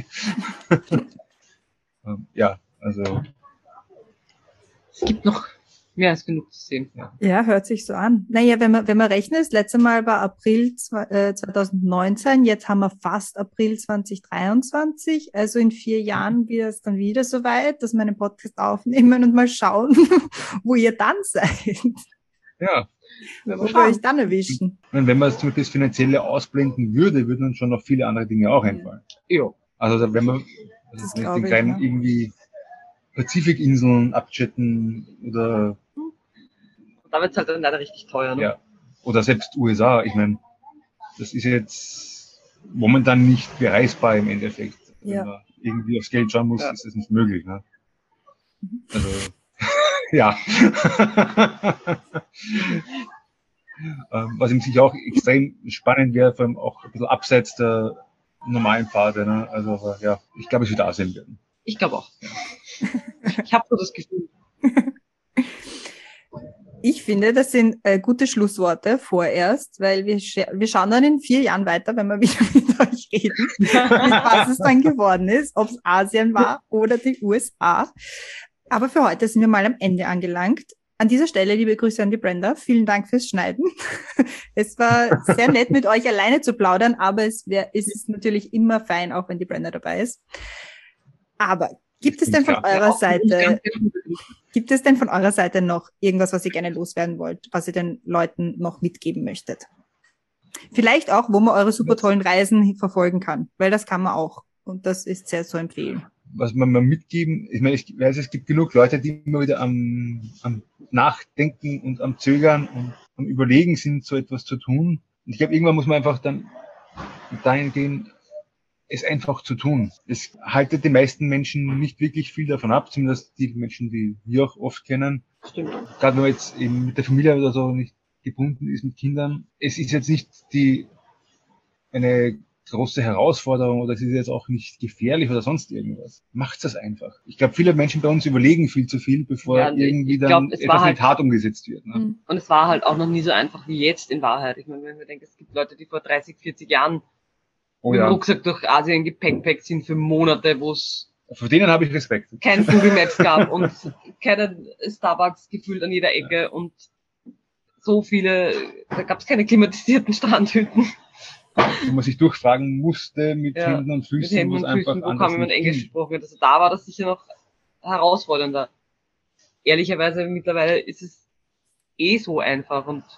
Ja, also. Es gibt noch mehr als genug zu sehen. Ja, hört sich so an. Naja, wenn man rechnet, das letzte Mal war April 2019, jetzt haben wir fast April 2023. Also in 4 Jahren wird es dann wieder soweit, dass wir einen Podcast aufnehmen und mal schauen, wo ihr dann seid. Ja. Wo wir euch dann erwischen. Und wenn man zum Beispiel das Finanzielle ausblenden würde, würden uns schon noch viele andere Dinge auch einfallen. Ja. Also wenn man den kleinen irgendwie Pazifikinseln abchatten oder da wird es halt dann leider richtig teuer. Ne? Ja. Oder selbst USA. Ich meine, das ist jetzt momentan nicht bereisbar im Endeffekt. Ja. Wenn man irgendwie aufs Geld schauen muss, ist das nicht möglich. Ne? Also, ja. Was ihm sicher auch extrem spannend wäre, vor allem auch ein bisschen abseits der normalen Pfade. Ne? Also, ja, ich glaube, es wird Asien werden. Ich glaube auch. Ja. Ich habe so das Gefühl. Ich finde, das sind gute Schlussworte vorerst, weil wir schauen dann in 4 Jahren weiter, wenn wir wieder mit euch reden, was es dann geworden ist, ob es Asien war oder die USA. Aber für heute sind wir mal am Ende angelangt. An dieser Stelle liebe Grüße an die Brenda. Vielen Dank fürs Schneiden. Es war sehr nett, mit euch alleine zu plaudern, aber es ist natürlich immer fein, auch wenn die Brenda dabei ist. Aber gibt es denn von eurer Seite noch irgendwas, was ihr gerne loswerden wollt, was ihr den Leuten noch mitgeben möchtet? Vielleicht auch, wo man eure super tollen Reisen verfolgen kann, weil das kann man auch und das ist sehr zu empfehlen. Was man mal mitgeben, ich meine, ich weiß, es gibt genug Leute, die immer wieder am Nachdenken und am Zögern und am Überlegen sind, so etwas zu tun. Und ich glaube, irgendwann muss man einfach dann dahin gehen, es einfach zu tun. Es haltet die meisten Menschen nicht wirklich viel davon ab, zumindest die Menschen, die wir auch oft kennen. Stimmt. Gerade wenn man jetzt eben mit der Familie oder so nicht gebunden ist mit Kindern. Es ist jetzt nicht eine große Herausforderung oder es ist jetzt auch nicht gefährlich oder sonst irgendwas. Macht das einfach. Ich glaube, viele Menschen bei uns überlegen viel zu viel, bevor irgendwie dann etwas nicht hart umgesetzt wird. Ne? Und es war halt auch noch nie so einfach wie jetzt in Wahrheit. Ich meine, wenn wir denken, es gibt Leute, die vor 30, 40 Jahren mit dem Rucksack durch Asien gepäckt sind für Monate, wo es vor denen habe ich Respekt. Kein Google Maps gab und keine Starbucks gefühlt an jeder Ecke und so viele, da gab es keine klimatisierten Strandhütten. Wo man sich durchfragen musste mit Händen und Füßen. Mit Händen und Füßen, wo kaum jemand Englisch gesprochen wird. Also da war das sicher noch herausfordernder. Ehrlicherweise mittlerweile ist es so einfach und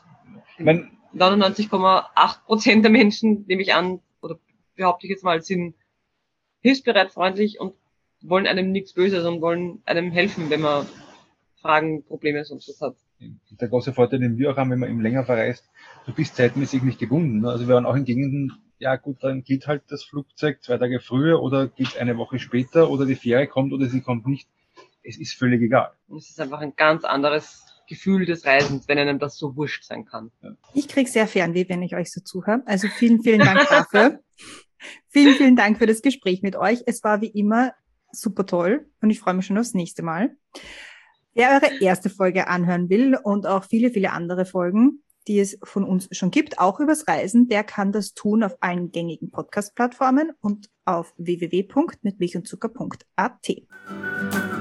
99,8% der Menschen, nehme ich an, oder behaupte ich jetzt mal, sind hilfsbereit, freundlich und wollen einem nichts Böses und wollen einem helfen, wenn man Fragen, Probleme sonst was hat. Der große Vorteil, den wir auch haben, wenn man eben länger verreist, du bist zeitmäßig nicht gebunden. Also wir waren auch in Gegenden, ja gut, dann geht halt das Flugzeug 2 Tage früher oder geht eine Woche später oder die Fähre kommt oder sie kommt nicht. Es ist völlig egal. Und es ist einfach ein ganz anderes Gefühl des Reisens, wenn einem das so wurscht sein kann. Ja. Ich kriege sehr Fernweh, wenn ich euch so zuhöre. Also vielen, vielen Dank dafür. Vielen, vielen Dank für das Gespräch mit euch. Es war wie immer super toll und ich freue mich schon aufs nächste Mal. Wer eure erste Folge anhören will und auch viele, viele andere Folgen, die es von uns schon gibt, auch übers Reisen, der kann das tun auf allen gängigen Podcast-Plattformen und auf www.mitmilchundzucker.at.